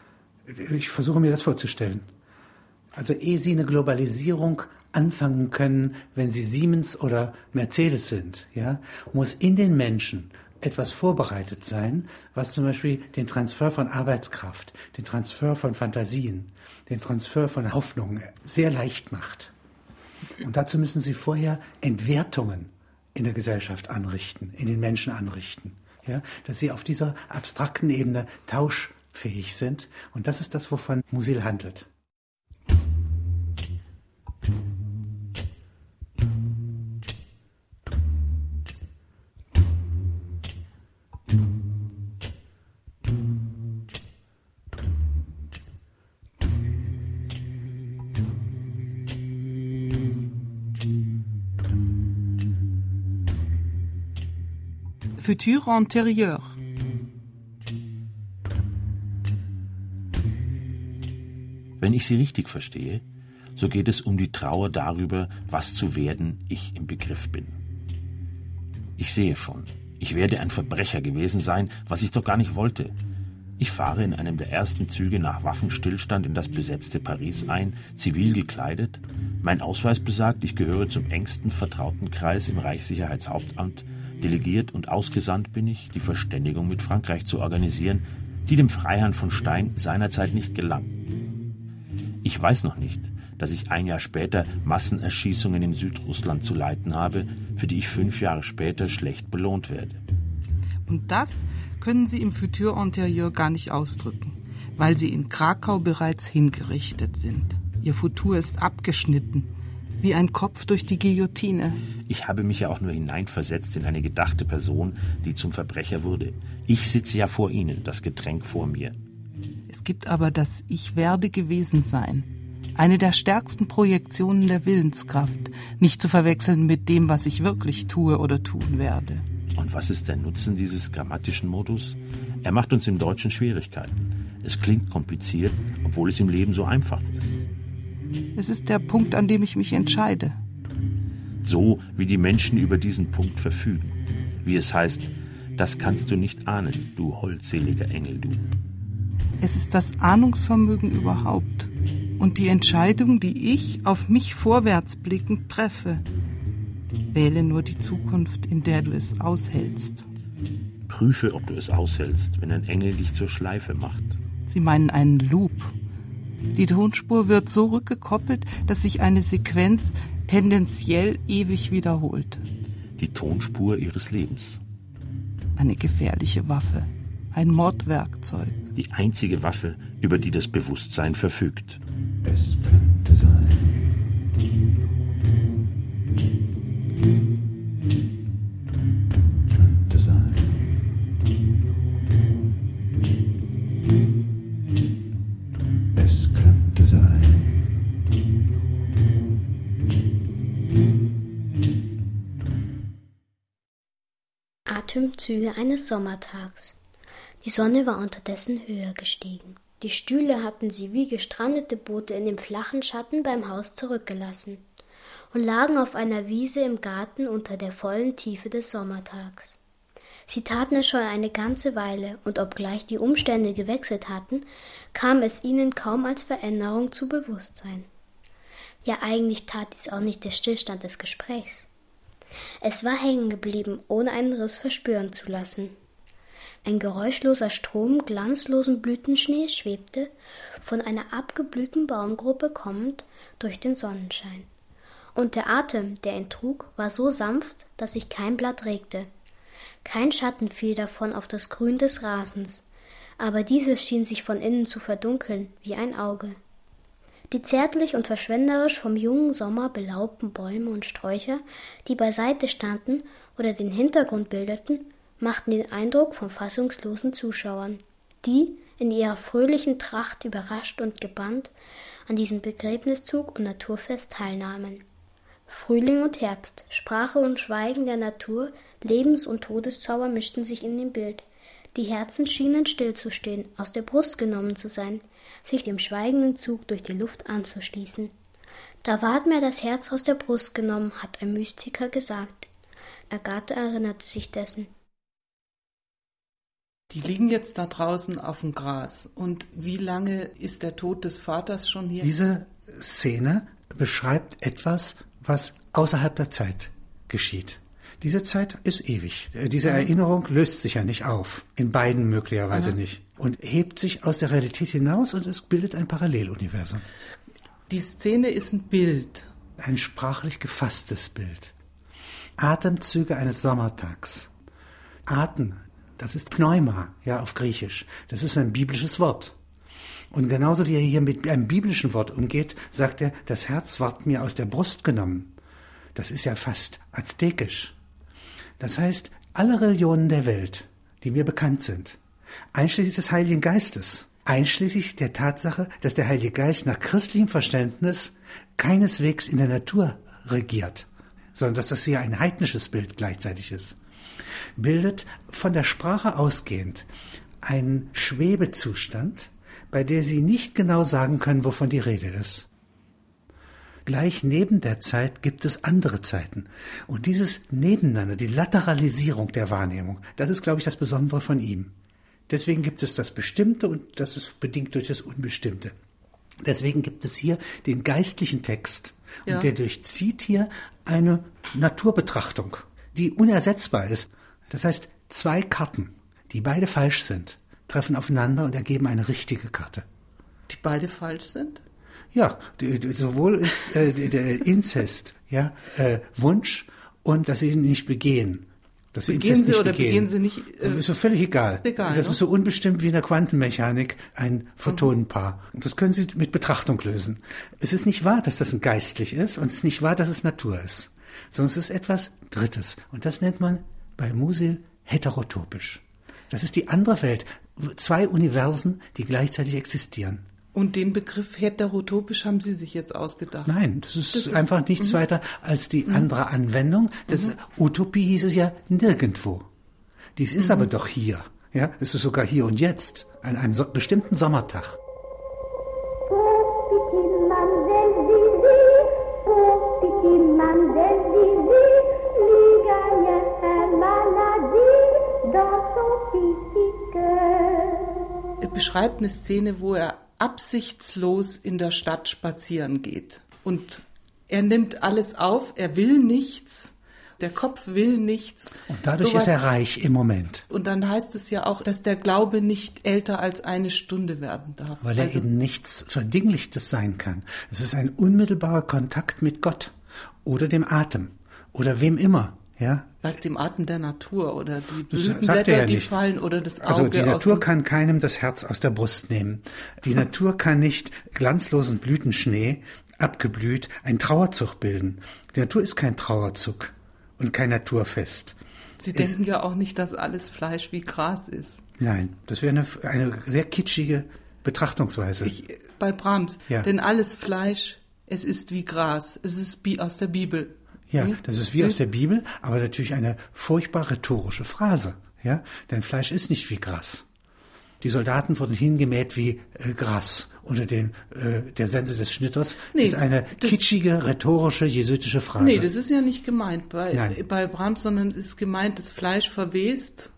Ich versuche mir das vorzustellen. Also ehe Sie eine Globalisierung anfangen können, wenn sie Siemens oder Mercedes sind, ja, muss in den Menschen etwas vorbereitet sein, was zum Beispiel den Transfer von Arbeitskraft, den Transfer von Fantasien, den Transfer von Hoffnungen sehr leicht macht. Und dazu müssen Sie vorher Entwertungen in der Gesellschaft anrichten, in den Menschen anrichten, ja, dass sie auf dieser abstrakten Ebene tauschfähig sind. Und das ist das, wovon Musil handelt. Futur antérieur. Wenn ich Sie richtig verstehe, so geht es um die Trauer darüber, was zu werden ich im Begriff bin. Ich sehe schon, ich werde ein Verbrecher gewesen sein, was ich doch gar nicht wollte. Ich fahre in einem der ersten Züge nach Waffenstillstand in das besetzte Paris ein, zivil gekleidet. Mein Ausweis besagt, ich gehöre zum engsten Vertrautenkreis im Reichssicherheitshauptamt. Delegiert und ausgesandt bin ich, die Verständigung mit Frankreich zu organisieren, die dem Freiherrn von Stein seinerzeit nicht gelang. Ich weiß noch nicht, dass ich ein Jahr später Massenerschießungen in Südrussland zu leiten habe, für die ich 5 Jahre später schlecht belohnt werde. Und das können Sie im Futur antérieur gar nicht ausdrücken, weil Sie in Krakau bereits hingerichtet sind. Ihr Futur ist abgeschnitten, wie ein Kopf durch die Guillotine. Ich habe mich ja auch nur hineinversetzt in eine gedachte Person, die zum Verbrecher wurde. Ich sitze ja vor Ihnen, das Getränk vor mir. Es gibt aber das Ich werde gewesen sein. Eine der stärksten Projektionen der Willenskraft, nicht zu verwechseln mit dem, was ich wirklich tue oder tun werde. Und was ist der Nutzen dieses grammatischen Modus? Er macht uns im Deutschen Schwierigkeiten. Es klingt kompliziert, obwohl es im Leben so einfach ist. Es ist der Punkt, an dem ich mich entscheide. So wie die Menschen über diesen Punkt verfügen. Wie es heißt, das kannst du nicht ahnen, du holdseliger Engel, du. Es ist das Ahnungsvermögen überhaupt und die Entscheidung, die ich auf mich vorwärts blickend treffe. Wähle nur die Zukunft, in der du es aushältst. Prüfe, ob du es aushältst, wenn ein Engel dich zur Schleife macht. Sie meinen einen Loop. Die Tonspur wird so rückgekoppelt, dass sich eine Sequenz tendenziell ewig wiederholt. Die Tonspur ihres Lebens. Eine gefährliche Waffe, ein Mordwerkzeug. Die einzige Waffe, über die das Bewusstsein verfügt. Es könnte sein. Könnte sein. Es könnte sein. Atemzüge eines Sommertags. Die Sonne war unterdessen höher gestiegen. Die Stühle hatten sie wie gestrandete Boote in dem flachen Schatten beim Haus zurückgelassen und lagen auf einer Wiese im Garten unter der vollen Tiefe des Sommertags. Sie taten es schon eine ganze Weile, und obgleich die Umstände gewechselt hatten, kam es ihnen kaum als Veränderung zu Bewusstsein. Ja, eigentlich tat dies auch nicht der Stillstand des Gesprächs. Es war hängen geblieben, ohne einen Riss verspüren zu lassen. Ein geräuschloser Strom glanzlosen Blütenschnees schwebte, von einer abgeblühten Baumgruppe kommend, durch den Sonnenschein. Und der Atem, der ihn trug, war so sanft, dass sich kein Blatt regte. Kein Schatten fiel davon auf das Grün des Rasens, aber dieses schien sich von innen zu verdunkeln, wie ein Auge. Die zärtlich und verschwenderisch vom jungen Sommer belaubten Bäume und Sträucher, die beiseite standen oder den Hintergrund bildeten, machten den Eindruck von fassungslosen Zuschauern, die, in ihrer fröhlichen Tracht überrascht und gebannt, an diesem Begräbniszug und Naturfest teilnahmen. Frühling und Herbst, Sprache und Schweigen der Natur, Lebens- und Todeszauber mischten sich in dem Bild. Die Herzen schienen stillzustehen, aus der Brust genommen zu sein, sich dem schweigenden Zug durch die Luft anzuschließen. Da ward mir das Herz aus der Brust genommen, hat ein Mystiker gesagt. Agathe erinnerte sich dessen. Die liegen jetzt da draußen auf dem Gras. Und wie lange ist der Tod des Vaters schon hier? Diese Szene beschreibt etwas, was außerhalb der Zeit geschieht. Diese Zeit ist ewig. Diese Erinnerung löst sich ja nicht auf. In beiden möglicherweise nicht. Und hebt sich aus der Realität hinaus und es bildet ein Paralleluniversum. Die Szene ist ein Bild. Ein sprachlich gefasstes Bild. Atemzüge eines Sommertags. Atem, das ist Pneuma, ja, auf Griechisch. Das ist ein biblisches Wort. Und genauso wie er hier mit einem biblischen Wort umgeht, sagt er, das Herz ward mir aus der Brust genommen. Das ist ja fast aztekisch. Das heißt, alle Religionen der Welt, die mir bekannt sind, einschließlich des Heiligen Geistes, einschließlich der Tatsache, dass der Heilige Geist nach christlichem Verständnis keineswegs in der Natur regiert, sondern dass das hier ein heidnisches Bild gleichzeitig ist, bildet von der Sprache ausgehend einen Schwebezustand, bei der Sie nicht genau sagen können, wovon die Rede ist. Gleich neben der Zeit gibt es andere Zeiten. Und dieses Nebeneinander, die Lateralisierung der Wahrnehmung, das ist, glaube ich, das Besondere von ihm. Deswegen gibt es das Bestimmte und das ist bedingt durch das Unbestimmte. Deswegen gibt es hier den geistlichen Text. Ja. Und der durchzieht hier eine Naturbetrachtung, die unersetzbar ist. Das heißt, zwei Karten, die beide falsch sind, treffen aufeinander und ergeben eine richtige Karte. Die beide falsch sind? Ja, sowohl ist der Inzest, ja, Wunsch und dass sie ihn nicht begehen. Dass sie begehen sie oder begehen sie nicht? Ist so völlig egal. Das ist so unbestimmt wie in der Quantenmechanik ein Photonenpaar. Und das können Sie mit Betrachtung lösen. Es ist nicht wahr, dass das ein geistlich ist und es ist nicht wahr, dass es Natur ist. Sondern es ist etwas Drittes. Und das nennt man bei Musil heterotopisch. Das ist die andere Welt. Zwei Universen, die gleichzeitig existieren. Und den Begriff heterotopisch haben Sie sich jetzt ausgedacht? Nein, das ist einfach nichts weiter als die andere Anwendung. Utopie hieß es ja nirgendwo. Dies ist aber doch hier. Ja, es ist sogar hier und jetzt, an einem bestimmten Sommertag. Er beschreibt eine Szene, wo er absichtslos in der Stadt spazieren geht. Und er nimmt alles auf, er will nichts Der Kopf will nichts. Und dadurch ist er reich im Moment. Und dann heißt es ja auch, dass der Glaube nicht älter als 1 Stunde werden darf. Weil er eben nichts Verdinglichtes sein kann. Es ist ein unmittelbarer Kontakt mit Gott oder dem Atem oder wem immer. Ja? Was, dem Atem der Natur oder die Blütenblätter, die fallen oder das Auge. Also die Natur kann keinem das Herz aus der Brust nehmen. Die Natur kann nicht glanzlosen Blütenschnee, abgeblüht, einen Trauerzug bilden. Die Natur ist kein Trauerzug und kein Naturfest. Sie denken ja auch nicht, dass alles Fleisch wie Gras ist. Nein, das wäre eine sehr kitschige Betrachtungsweise. Bei Brahms, ja. Denn alles Fleisch, es ist wie Gras. Es ist aus der Bibel. Ja, das ist wie aus der Bibel, aber natürlich eine furchtbar rhetorische Phrase. Ja, denn Fleisch ist nicht wie Gras. Die Soldaten wurden hingemäht wie Gras unter der Sense des Schnitters. Das ist eine kitschige, rhetorische, jesuitische Phrase. Nee, das ist ja nicht gemeint bei Brahms, sondern es ist gemeint, das Fleisch verwest.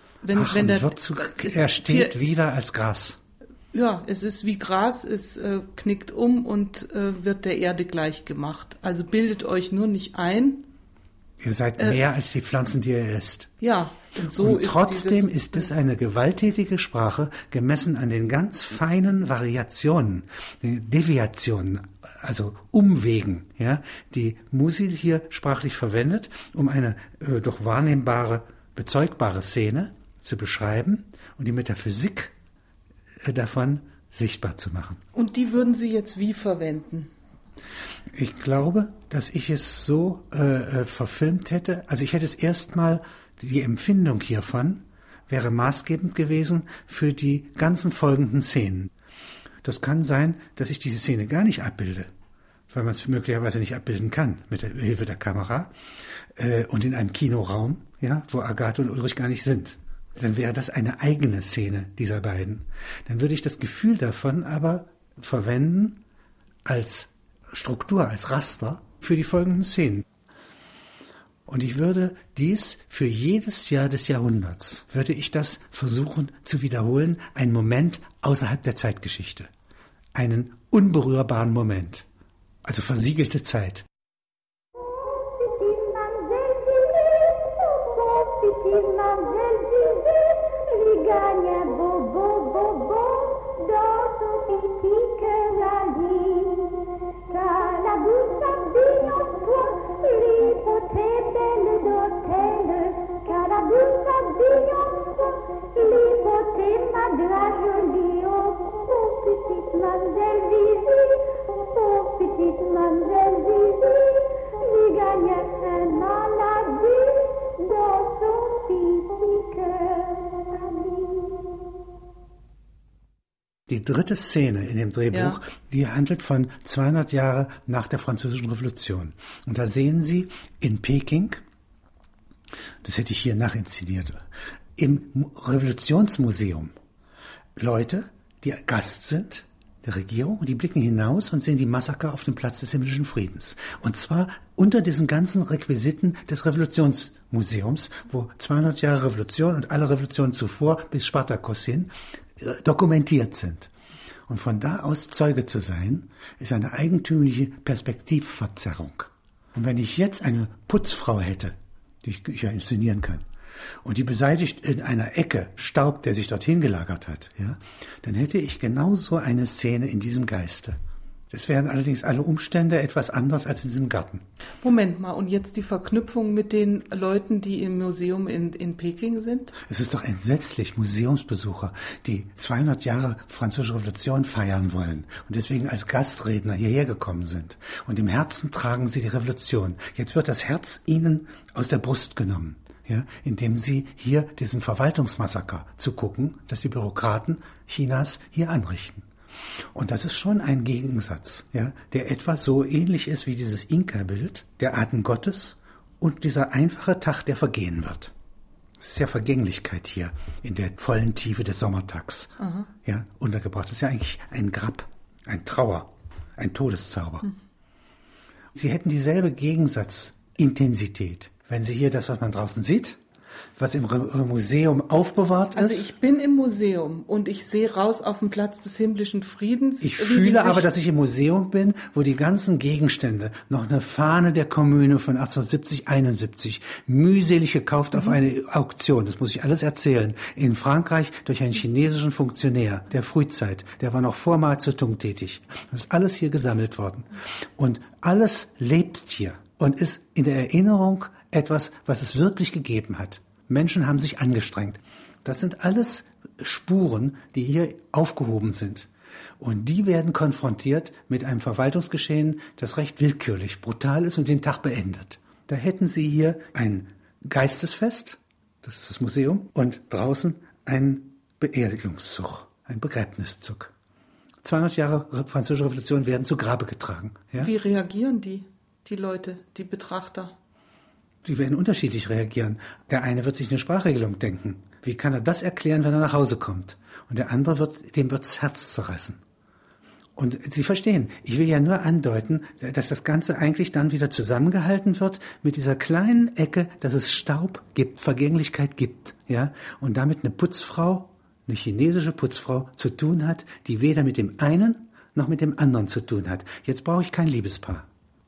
Er steht wieder als Gras. Ja, es ist wie Gras, es knickt um und wird der Erde gleich gemacht. Also bildet euch nur nicht ein. Ihr seid mehr als die Pflanzen, die ihr isst. Ja, und trotzdem ist es eine gewalttätige Sprache, gemessen an den ganz feinen Variationen, Deviationen, also Umwegen, ja, die Musil hier sprachlich verwendet, um eine doch wahrnehmbare, bezeugbare Szene zu beschreiben und die Metaphysik davon sichtbar zu machen. Und die würden Sie jetzt wie verwenden? Ich glaube, dass ich es so verfilmt hätte. Also ich hätte es erstmal, die Empfindung hiervon wäre maßgebend gewesen für die ganzen folgenden Szenen. Das kann sein, dass ich diese Szene gar nicht abbilde, weil man es möglicherweise nicht abbilden kann mit der Hilfe der Kamera und in einem Kinoraum, ja, wo Agathe und Ulrich gar nicht sind. Dann wäre das eine eigene Szene dieser beiden. Dann würde ich das Gefühl davon aber verwenden als Struktur, als Raster für die folgenden Szenen. Und ich würde dies für jedes Jahr des Jahrhunderts, würde ich das versuchen zu wiederholen, einen Moment außerhalb der Zeitgeschichte. Einen unberührbaren Moment. Also versiegelte Zeit. Die dritte Szene in dem Drehbuch, die handelt von 200 Jahre nach der Französischen Revolution. Und da sehen Sie in Peking, das hätte ich hier nachinszeniert, im Revolutionsmuseum Leute, die Gast sind der Regierung und die blicken hinaus und sehen die Massaker auf dem Platz des himmlischen Friedens. Und zwar unter diesen ganzen Requisiten des Revolutionsmuseums, wo 200 Jahre Revolution und alle Revolutionen zuvor bis Spartakus hin dokumentiert sind. Und von da aus Zeuge zu sein, ist eine eigentümliche Perspektivverzerrung. Und wenn ich jetzt eine Putzfrau hätte, die ich ja inszenieren kann, und die beseitigt in einer Ecke Staub, der sich dorthin gelagert hat, ja, dann hätte ich genau so eine Szene in diesem Geiste. Es wären allerdings alle Umstände etwas anders als in diesem Garten. Moment mal, und jetzt die Verknüpfung mit den Leuten, die im Museum in Peking sind? Es ist doch entsetzlich, Museumsbesucher, die 200 Jahre Französische Revolution feiern wollen und deswegen als Gastredner hierher gekommen sind. Und im Herzen tragen sie die Revolution. Jetzt wird das Herz ihnen aus der Brust genommen, ja, indem sie hier diesen Verwaltungsmassaker zugucken, das die Bürokraten Chinas hier anrichten. Und das ist schon ein Gegensatz, ja, der etwa so ähnlich ist wie dieses Inka-Bild, der Atem Gottes und dieser einfache Tag, der vergehen wird. Es ist ja Vergänglichkeit hier in der vollen Tiefe des Sommertags. Ja, untergebracht. Das ist ja eigentlich ein Grab, ein Trauer, ein Todeszauber. Sie hätten dieselbe Gegensatzintensität, wenn Sie hier das, was man draußen sieht, was im Museum aufbewahrt ist. Also ich bin im Museum und ich sehe raus auf den Platz des himmlischen Friedens. Ich fühle aber, dass ich im Museum bin, wo die ganzen Gegenstände, noch eine Fahne der Kommune von 1870, 71, mühselig gekauft auf eine Auktion, das muss ich alles erzählen, in Frankreich durch einen chinesischen Funktionär der Frühzeit, der war noch vor Mao Zedong tätig. Das ist alles hier gesammelt worden. Und alles lebt hier und ist in der Erinnerung etwas, was es wirklich gegeben hat. Menschen haben sich angestrengt. Das sind alles Spuren, die hier aufgehoben sind. Und die werden konfrontiert mit einem Verwaltungsgeschehen, das recht willkürlich, brutal ist und den Tag beendet. Da hätten Sie hier ein Geistesfest, das ist das Museum, und draußen einen Beerdigungszug, ein Begräbniszug. 200 Jahre Französische Revolution werden zu Grabe getragen. Ja? Wie reagieren die Leute, die Betrachter? Die werden unterschiedlich reagieren. Der eine wird sich eine Sprachregelung denken. Wie kann er das erklären, wenn er nach Hause kommt? Und der andere dem wird's Herz zerreißen. Und Sie verstehen, ich will ja nur andeuten, dass das Ganze eigentlich dann wieder zusammengehalten wird mit dieser kleinen Ecke, dass es Staub gibt, Vergänglichkeit gibt, ja? Und damit eine Putzfrau, eine chinesische Putzfrau zu tun hat, die weder mit dem einen noch mit dem anderen zu tun hat. Jetzt brauche ich kein Liebespaar.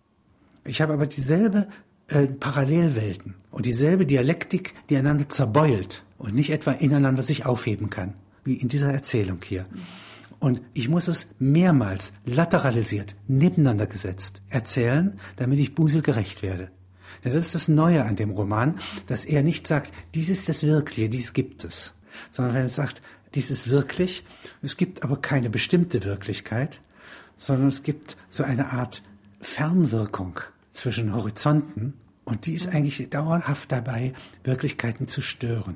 Ich habe aber dieselbe Parallelwelten und dieselbe Dialektik, die einander zerbeult und nicht etwa ineinander sich aufheben kann, wie in dieser Erzählung hier. Und ich muss es mehrmals lateralisiert, nebeneinander gesetzt erzählen, damit ich Buße gerecht werde. Denn das ist das Neue an dem Roman, dass er nicht sagt, dies ist das Wirkliche, dies gibt es. Sondern wenn er sagt, dies ist wirklich, es gibt aber keine bestimmte Wirklichkeit, sondern es gibt so eine Art Fernwirkung zwischen Horizonten und die ist eigentlich dauerhaft dabei, Wirklichkeiten zu stören.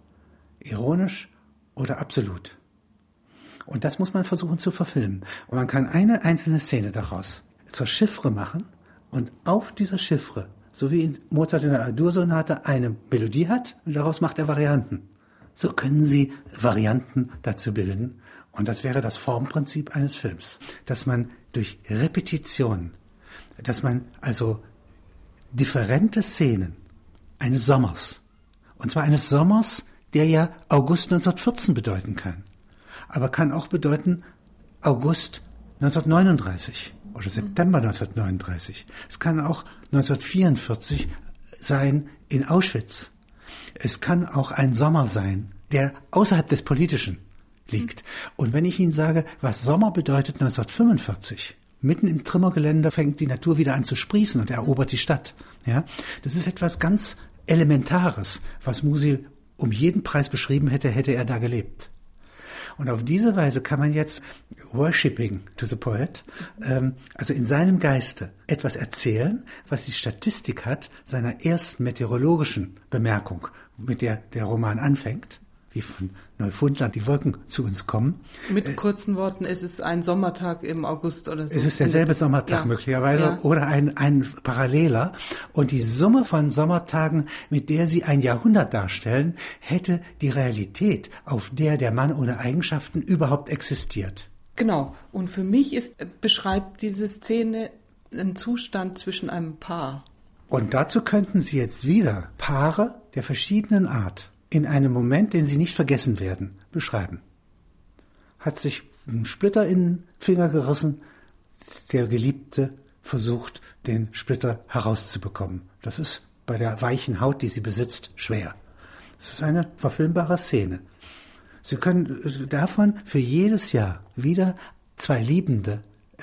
Ironisch oder absolut. Und das muss man versuchen zu verfilmen. Und man kann eine einzelne Szene daraus zur Chiffre machen und auf dieser Chiffre, so wie in Mozart in der A-Dur-Sonate, eine Melodie hat und daraus macht er Varianten. So können Sie Varianten dazu bilden. Und das wäre das Formprinzip eines Films. Dass man durch Repetition, dass man also differente Szenen eines Sommers, und zwar eines Sommers, der ja August 1914 bedeuten kann, aber kann auch bedeuten August 1939 oder September 1939. Es kann auch 1944 sein in Auschwitz. Es kann auch ein Sommer sein, der außerhalb des Politischen liegt. Und wenn ich Ihnen sage, was Sommer bedeutet 1945, mitten im Trümmergelände fängt die Natur wieder an zu sprießen und erobert die Stadt. Ja, das ist etwas ganz Elementares, was Musil um jeden Preis beschrieben hätte, hätte er da gelebt. Und auf diese Weise kann man jetzt worshipping to the poet, also in seinem Geiste etwas erzählen, was die Statistik hat seiner ersten meteorologischen Bemerkung, mit der der Roman anfängt, wie von Neufundland die Wolken zu uns kommen. Mit kurzen Worten, es ist ein Sommertag im August oder so. Es ist derselbe Sommertag möglicherweise oder ein paralleler. Und die Summe von Sommertagen, mit der sie ein Jahrhundert darstellen, hätte die Realität, auf der der Mann ohne Eigenschaften überhaupt existiert. Genau. Und für mich beschreibt diese Szene einen Zustand zwischen einem Paar. Und dazu könnten Sie jetzt wieder Paare der verschiedenen Art in einem Moment, den Sie nicht vergessen werden, beschreiben. Hat sich ein Splitter in den Finger gerissen, der Geliebte versucht, den Splitter herauszubekommen. Das ist bei der weichen Haut, die sie besitzt, schwer. Das ist eine verfilmbare Szene. Sie können davon für jedes Jahr wieder 2 Liebende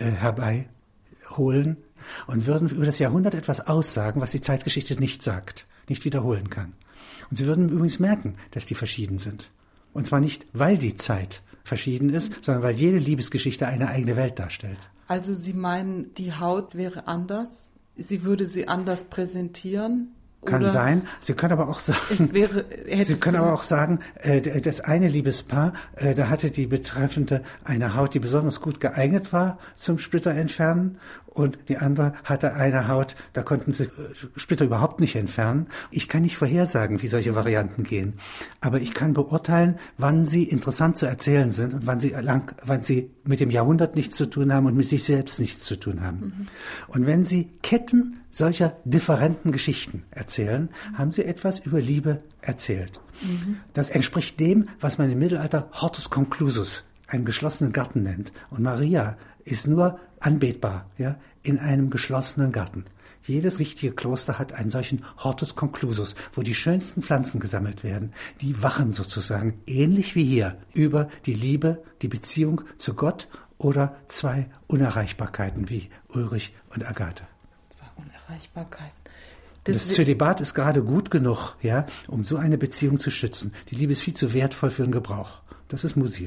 herbeiholen und würden über das Jahrhundert etwas aussagen, was die Zeitgeschichte nicht sagt, nicht wiederholen kann. Und Sie würden übrigens merken, dass die verschieden sind. Und zwar nicht, weil die Zeit verschieden ist, sondern weil jede Liebesgeschichte eine eigene Welt darstellt. Also Sie meinen, die Haut wäre anders? Sie würde sie anders präsentieren? Kann sein. Sie können aber auch sagen, das eine Liebespaar, da hatte die Betreffende eine Haut, die besonders gut geeignet war zum Splitter entfernen, und die andere hatte eine Haut, da konnten sie Splitter überhaupt nicht entfernen. Ich kann nicht vorhersagen, wie solche Varianten gehen, aber ich kann beurteilen, wann sie interessant zu erzählen sind und wann sie mit dem Jahrhundert nichts zu tun haben und mit sich selbst nichts zu tun haben. Mhm. Und wenn sie Ketten solcher differenten Geschichten erzählen, haben sie etwas über Liebe erzählt. Mhm. Das entspricht dem, was man im Mittelalter Hortus Conclusus, einen geschlossenen Garten nennt. Und Maria ist nur anbetbar, ja, in einem geschlossenen Garten. Jedes wichtige Kloster hat einen solchen Hortus Conclusus, wo die schönsten Pflanzen gesammelt werden. Die wachen sozusagen, ähnlich wie hier, über die Liebe, die Beziehung zu Gott oder zwei Unerreichbarkeiten wie Ulrich und Agathe. Zwei Unerreichbarkeiten. Das Zölibat ist gerade gut genug, ja, um so eine Beziehung zu schützen. Die Liebe ist viel zu wertvoll für den Gebrauch. Das ist Musil.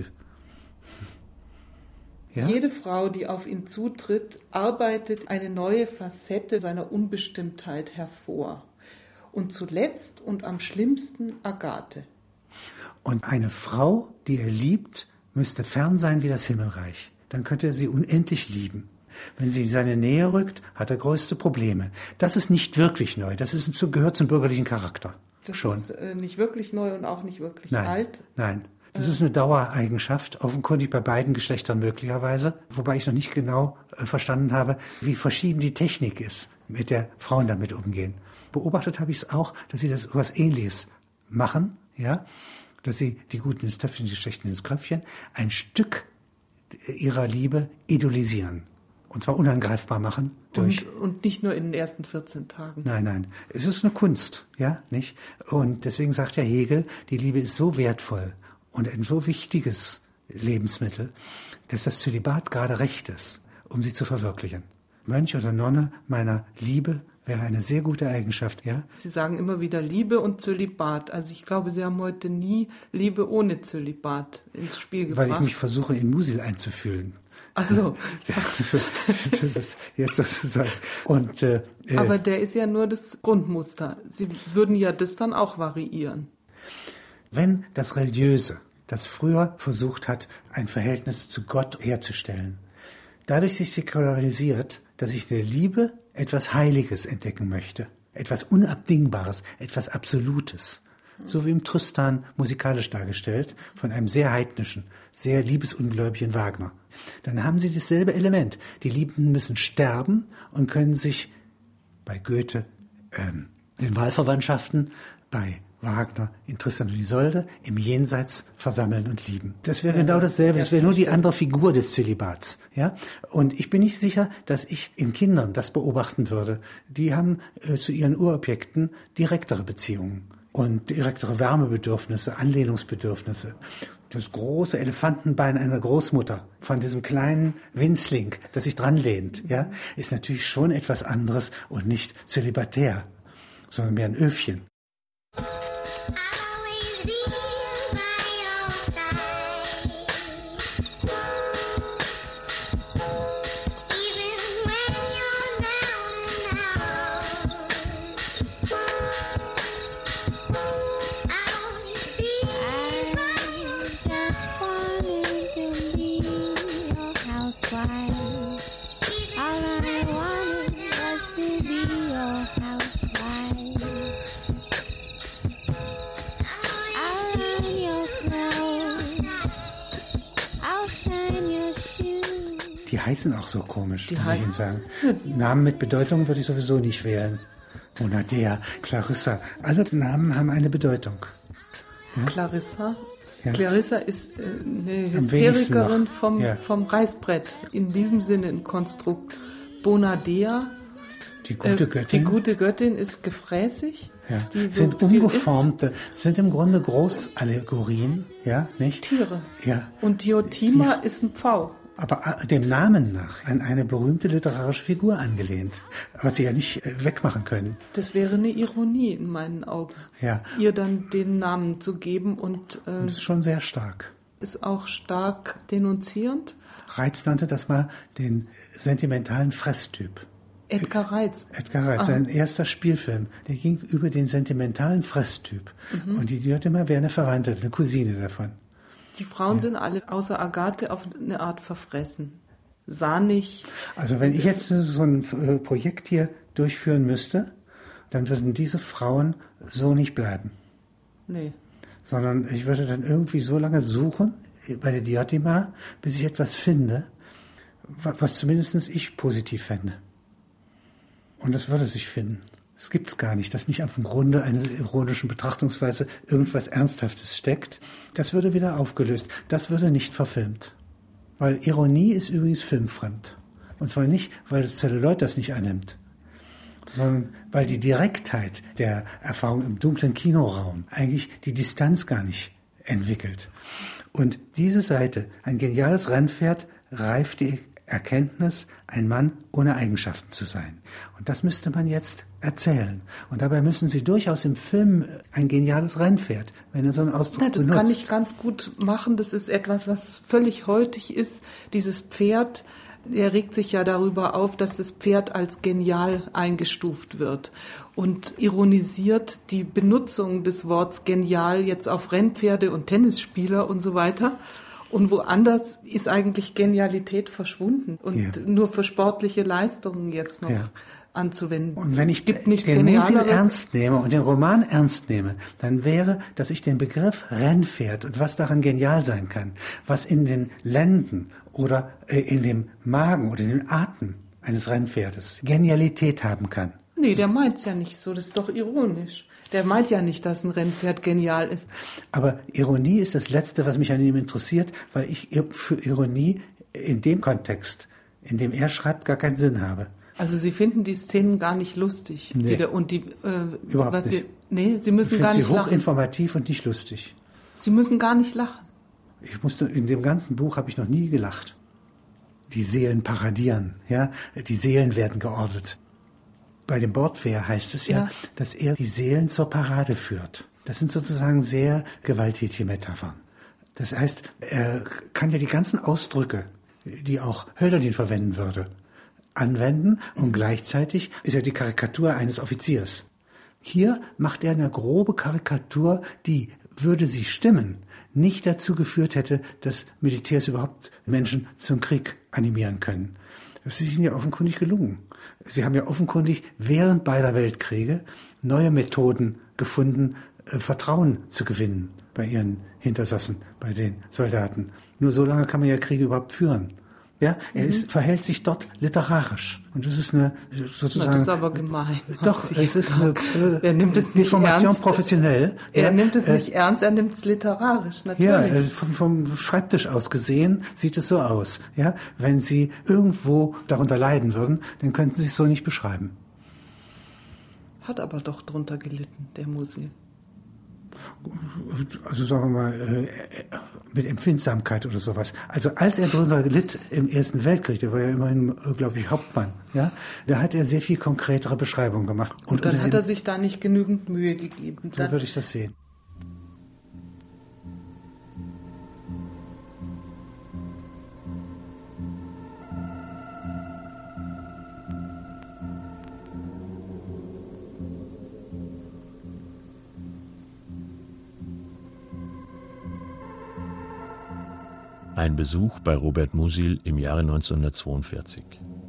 Ja? Jede Frau, die auf ihn zutritt, arbeitet eine neue Facette seiner Unbestimmtheit hervor. Und zuletzt und am schlimmsten Agathe. Und eine Frau, die er liebt, müsste fern sein wie das Himmelreich. Dann könnte er sie unendlich lieben. Wenn sie in seine Nähe rückt, hat er größte Probleme. Das ist nicht wirklich neu. Das gehört zum bürgerlichen Charakter. Das ist nicht wirklich neu und auch nicht wirklich alt? Nein. Das ist eine Dauereigenschaft, offenkundig bei beiden Geschlechtern möglicherweise, wobei ich noch nicht genau verstanden habe, wie verschieden die Technik ist, mit der Frauen damit umgehen. Beobachtet habe ich es auch, dass sie das was Ähnliches machen, ja, dass sie die Guten ins Töpfchen, die Schlechten ins Kröpfchen, ein Stück ihrer Liebe idolisieren. Und zwar unangreifbar machen. Und nicht nur in den ersten 14 Tagen. Nein. Es ist eine Kunst, ja, nicht? Und deswegen sagt ja Hegel, die Liebe ist so wertvoll und ein so wichtiges Lebensmittel, dass das Zölibat gerade recht ist, um sie zu verwirklichen. Mönch oder Nonne meiner Liebe wäre eine sehr gute Eigenschaft, ja? Sie sagen immer wieder Liebe und Zölibat. Also ich glaube, Sie haben heute nie Liebe ohne Zölibat ins Spiel gebracht. Weil ich mich versuche, in Musil einzufühlen. Ach so. Das ist jetzt sozusagen. Und, aber der ist ja nur das Grundmuster. Sie würden ja das dann auch variieren. Wenn das Religiöse, das früher versucht hat, ein Verhältnis zu Gott herzustellen, dadurch sich säkularisiert, dass ich der Liebe etwas Heiliges entdecken möchte, etwas Unabdingbares, etwas Absolutes, so wie im Tristan musikalisch dargestellt, von einem sehr heidnischen, sehr liebesungläubigen Wagner. Dann haben sie dasselbe Element. Die Liebenden müssen sterben und können sich bei Goethe in Wahlverwandtschaften, bei Wagner in Tristan und Isolde im Jenseits versammeln und lieben. Das wäre genau dasselbe, das wäre nur die andere Figur des Zölibats. Ja? Und ich bin nicht sicher, dass ich in Kindern das beobachten würde. Die haben zu ihren Urobjekten direktere Beziehungen und direktere Wärmebedürfnisse, Anlehnungsbedürfnisse. Das große Elefantenbein einer Großmutter von diesem kleinen Winzling, das sich dran lehnt, ja, ist natürlich schon etwas anderes und nicht zölibatär, sondern mehr ein Öfchen. Die heißen auch so komisch, muss ich Ihnen sagen. Namen mit Bedeutung würde ich sowieso nicht wählen. Monadea, Clarissa, alle Namen haben eine Bedeutung. Ja? Clarissa? Ja. Clarissa ist eine Hysterikerin vom Reißbrett. In diesem Sinne ein Konstrukt. Bonadea, die gute Göttin. Die gute Göttin ist gefräßig. Ja. Die so sind umgeformte, sind im Grunde Großallegorien, ja, nicht? Tiere. Ja. Und Diotima ist ein Pfau. Aber dem Namen nach an eine berühmte literarische Figur angelehnt, was Sie ja nicht wegmachen können. Das wäre eine Ironie in meinen Augen, ja. Ihr dann den Namen zu geben. Und das ist schon sehr stark. Ist auch stark denunzierend. Reitz nannte das mal den sentimentalen Fresstyp. Edgar Reitz. Sein erster Spielfilm, der ging über den sentimentalen Fresstyp. Mhm. Und die Diotima wäre eine Verwandte, eine Cousine davon. Die Frauen sind alle außer Agathe auf eine Art verfressen. sahnig. Also wenn ich jetzt so ein Projekt hier durchführen müsste, dann würden diese Frauen so nicht bleiben. Nee. Sondern ich würde dann irgendwie so lange suchen bei der Diotima, bis ich etwas finde, was zumindest ich positiv fände. Und das würde sich finden. Es gibt es gar nicht, dass nicht am Grunde einer ironischen Betrachtungsweise irgendwas Ernsthaftes steckt. Das würde wieder aufgelöst. Das würde nicht verfilmt. Weil Ironie ist übrigens filmfremd. Und zwar nicht, weil das Zelluloid das nicht annimmt, sondern weil die Direktheit der Erfahrung im dunklen Kinoraum eigentlich die Distanz gar nicht entwickelt. Und diese Seite, ein geniales Rennpferd, reift die Erkenntnis, ein Mann ohne Eigenschaften zu sein. Und das müsste man jetzt erzählen. Und dabei müssen Sie durchaus im Film ein geniales Rennpferd, wenn er so einen Ausdruck benutzt. Das kann ich ganz gut machen. Das ist etwas, was völlig heutig ist. Dieses Pferd, er regt sich ja darüber auf, dass das Pferd als genial eingestuft wird und ironisiert die Benutzung des Wortes genial jetzt auf Rennpferde und Tennisspieler und so weiter. Und woanders ist eigentlich Genialität verschwunden und nur für sportliche Leistungen jetzt noch anzuwenden. Und wenn ich den Musil ernst nehme und den Roman ernst nehme, dann wäre, dass ich den Begriff Rennpferd und was daran genial sein kann, was in den Lenden oder in dem Magen oder in den Atem eines Rennpferdes Genialität haben kann. Nee, der meint's ja nicht so, das ist doch ironisch. Der meint ja nicht, dass ein Rennpferd genial ist. Aber Ironie ist das Letzte, was mich an ihm interessiert, weil ich für Ironie in dem Kontext, in dem er schreibt, gar keinen Sinn habe. Also Sie finden die Szenen gar nicht lustig? Nee, überhaupt nicht. Sie müssen gar nicht lachen? Ich finde sie hochinformativ und nicht lustig. Sie müssen gar nicht lachen? In dem ganzen Buch habe ich noch nie gelacht. Die Seelen paradieren, ja, die Seelen werden geordnet. Bei dem Bordfair heißt es ja, dass er die Seelen zur Parade führt. Das sind sozusagen sehr gewalttätige Metaphern. Das heißt, er kann ja die ganzen Ausdrücke, die auch Hölderlin verwenden würde, anwenden und gleichzeitig ist er die Karikatur eines Offiziers. Hier macht er eine grobe Karikatur, die, würde sie stimmen, nicht dazu geführt hätte, dass Militärs überhaupt Menschen zum Krieg animieren können. Das ist ihnen ja offenkundig gelungen. Sie haben ja offenkundig während beider Weltkriege neue Methoden gefunden, Vertrauen zu gewinnen bei ihren Hintersassen, bei den Soldaten. Nur so lange kann man ja Kriege überhaupt führen. Ja, verhält sich dort literarisch. Und das ist eine, sozusagen... Das ist aber gemein. Doch, es ist eine er nimmt es nicht Deformation ernst. Professionell. Er nimmt es nicht ernst, er nimmt es literarisch, natürlich. Ja, vom Schreibtisch aus gesehen sieht es so aus. Ja, wenn Sie irgendwo darunter leiden würden, dann könnten Sie es so nicht beschreiben. Hat aber doch drunter gelitten, der Musil. Also sagen wir mal, mit Empfindsamkeit oder sowas. Also als er drunter litt im Ersten Weltkrieg, der war ja immerhin, glaube ich, Hauptmann, ja, da hat er sehr viel konkretere Beschreibungen gemacht. Und dann hat er sich da nicht genügend Mühe gegeben. So würde ich das sehen. Ein Besuch bei Robert Musil im Jahre 1942.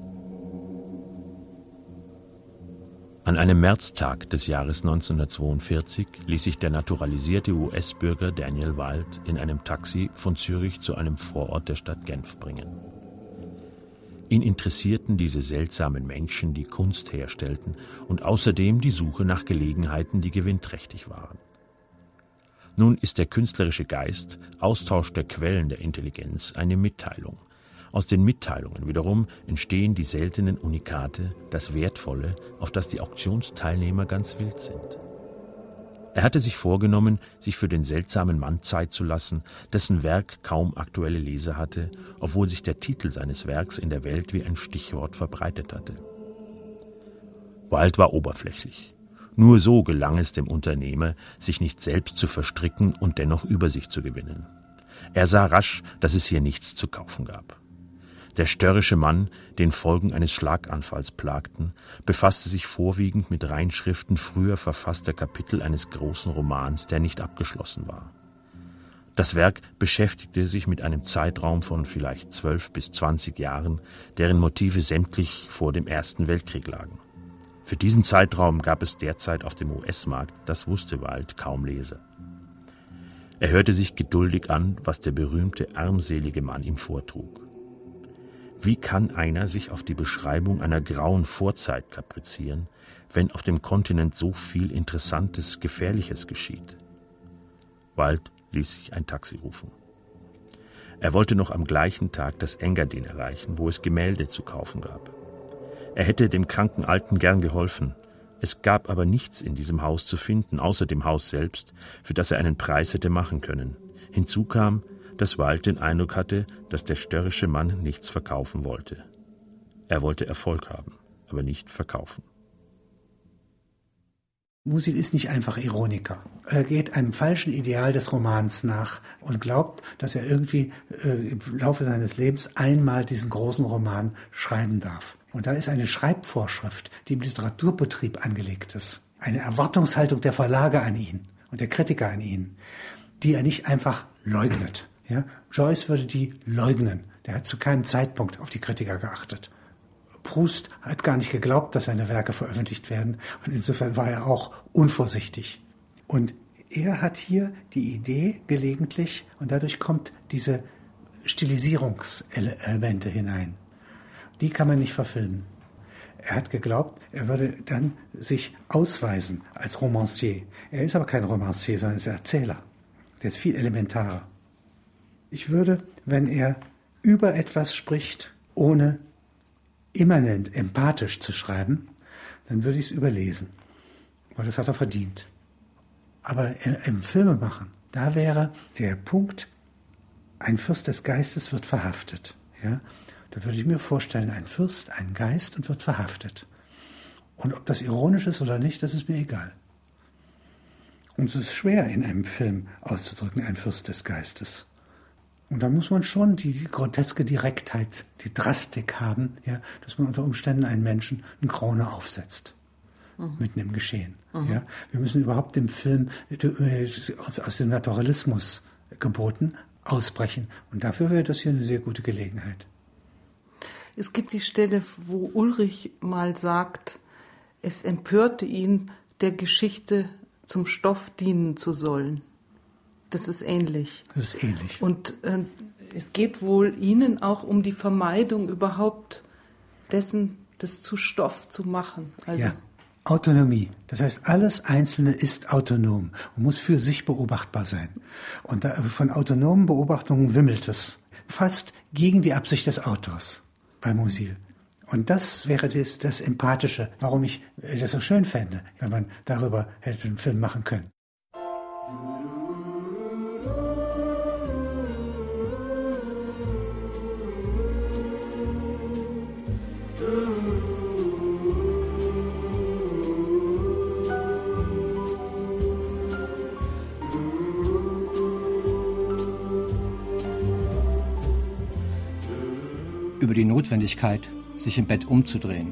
An einem Märztag des Jahres 1942 ließ sich der naturalisierte US-Bürger Daniel Wild in einem Taxi von Zürich zu einem Vorort der Stadt Genf bringen. Ihn interessierten diese seltsamen Menschen, die Kunst herstellten, und außerdem die Suche nach Gelegenheiten, die gewinnträchtig waren. Nun ist der künstlerische Geist, Austausch der Quellen der Intelligenz, eine Mitteilung. Aus den Mitteilungen wiederum entstehen die seltenen Unikate, das Wertvolle, auf das die Auktionsteilnehmer ganz wild sind. Er hatte sich vorgenommen, sich für den seltsamen Mann Zeit zu lassen, dessen Werk kaum aktuelle Leser hatte, obwohl sich der Titel seines Werks in der Welt wie ein Stichwort verbreitet hatte. Wild war oberflächlich. Nur so gelang es dem Unternehmer, sich nicht selbst zu verstricken und dennoch Übersicht zu gewinnen. Er sah rasch, dass es hier nichts zu kaufen gab. Der störrische Mann, den Folgen eines Schlaganfalls plagten, befasste sich vorwiegend mit Reinschriften früher verfasster Kapitel eines großen Romans, der nicht abgeschlossen war. Das Werk beschäftigte sich mit einem Zeitraum von vielleicht 12 bis 20 Jahren, deren Motive sämtlich vor dem Ersten Weltkrieg lagen. Für diesen Zeitraum gab es derzeit auf dem US-Markt, das wusste Wilde, kaum Leser. Er hörte sich geduldig an, was der berühmte armselige Mann ihm vortrug. Wie kann einer sich auf die Beschreibung einer grauen Vorzeit kaprizieren, wenn auf dem Kontinent so viel Interessantes, Gefährliches geschieht? Wilde ließ sich ein Taxi rufen. Er wollte noch am gleichen Tag das Engadin erreichen, wo es Gemälde zu kaufen gab. Er hätte dem kranken Alten gern geholfen. Es gab aber nichts in diesem Haus zu finden, außer dem Haus selbst, für das er einen Preis hätte machen können. Hinzu kam, dass Wilde den Eindruck hatte, dass der störrische Mann nichts verkaufen wollte. Er wollte Erfolg haben, aber nicht verkaufen. Musil ist nicht einfach Ironiker. Er geht einem falschen Ideal des Romans nach und glaubt, dass er irgendwie im Laufe seines Lebens einmal diesen großen Roman schreiben darf. Und da ist eine Schreibvorschrift, die im Literaturbetrieb angelegt ist. Eine Erwartungshaltung der Verlage an ihn und der Kritiker an ihn, die er nicht einfach leugnet. Ja? Joyce würde die leugnen. Der hat zu keinem Zeitpunkt auf die Kritiker geachtet. Proust hat gar nicht geglaubt, dass seine Werke veröffentlicht werden. Und insofern war er auch unvorsichtig. Und er hat hier die Idee gelegentlich, und dadurch kommt diese Stilisierungselemente hinein. Die kann man nicht verfilmen. Er hat geglaubt, er würde dann sich ausweisen als Romancier. Er ist aber kein Romancier, sondern ist Erzähler. Der ist viel elementarer. Ich würde, wenn er über etwas spricht, ohne immanent empathisch zu schreiben, dann würde ich es überlesen. Weil das hat er verdient. Aber im Filmemachen, da wäre der Punkt, ein Fürst des Geistes wird verhaftet. Ja? Da würde ich mir vorstellen, ein Fürst, ein Geist und wird verhaftet. Und ob das ironisch ist oder nicht, das ist mir egal. Und es ist schwer in einem Film auszudrücken, ein Fürst des Geistes. Und da muss man schon die groteske Direktheit, die Drastik haben, ja, dass man unter Umständen einen Menschen eine Krone aufsetzt. Mitten im Geschehen. Ja. Wir müssen überhaupt im Film uns aus dem Naturalismus geboten ausbrechen. Und dafür wäre das hier eine sehr gute Gelegenheit. Es gibt die Stelle, wo Ulrich mal sagt, es empörte ihn, der Geschichte zum Stoff dienen zu sollen. Das ist ähnlich. Das ist ähnlich. Und es geht wohl Ihnen auch um die Vermeidung überhaupt dessen, das zu Stoff zu machen. Also ja, Autonomie. Das heißt, alles Einzelne ist autonom und muss für sich beobachtbar sein. Und von autonomen Beobachtungen wimmelt es. Fast gegen die Absicht des Autors bei Musil. Und das wäre das Empathische, warum ich das so schön fände, wenn man darüber hätte einen Film machen können. Über die Notwendigkeit, sich im Bett umzudrehen.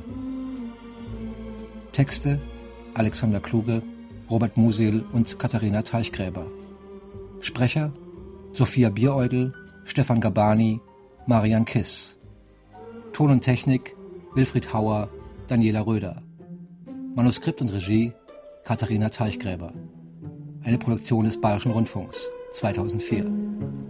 Texte Alexander Kluge, Robert Musil und Katharina Teichgräber. Sprecher Sophia Bieräugel, Stefan Gabani, Marian Kiss. Ton und Technik Wilfried Hauer, Daniela Röder. Manuskript und Regie Katharina Teichgräber. Eine Produktion des Bayerischen Rundfunks 2004.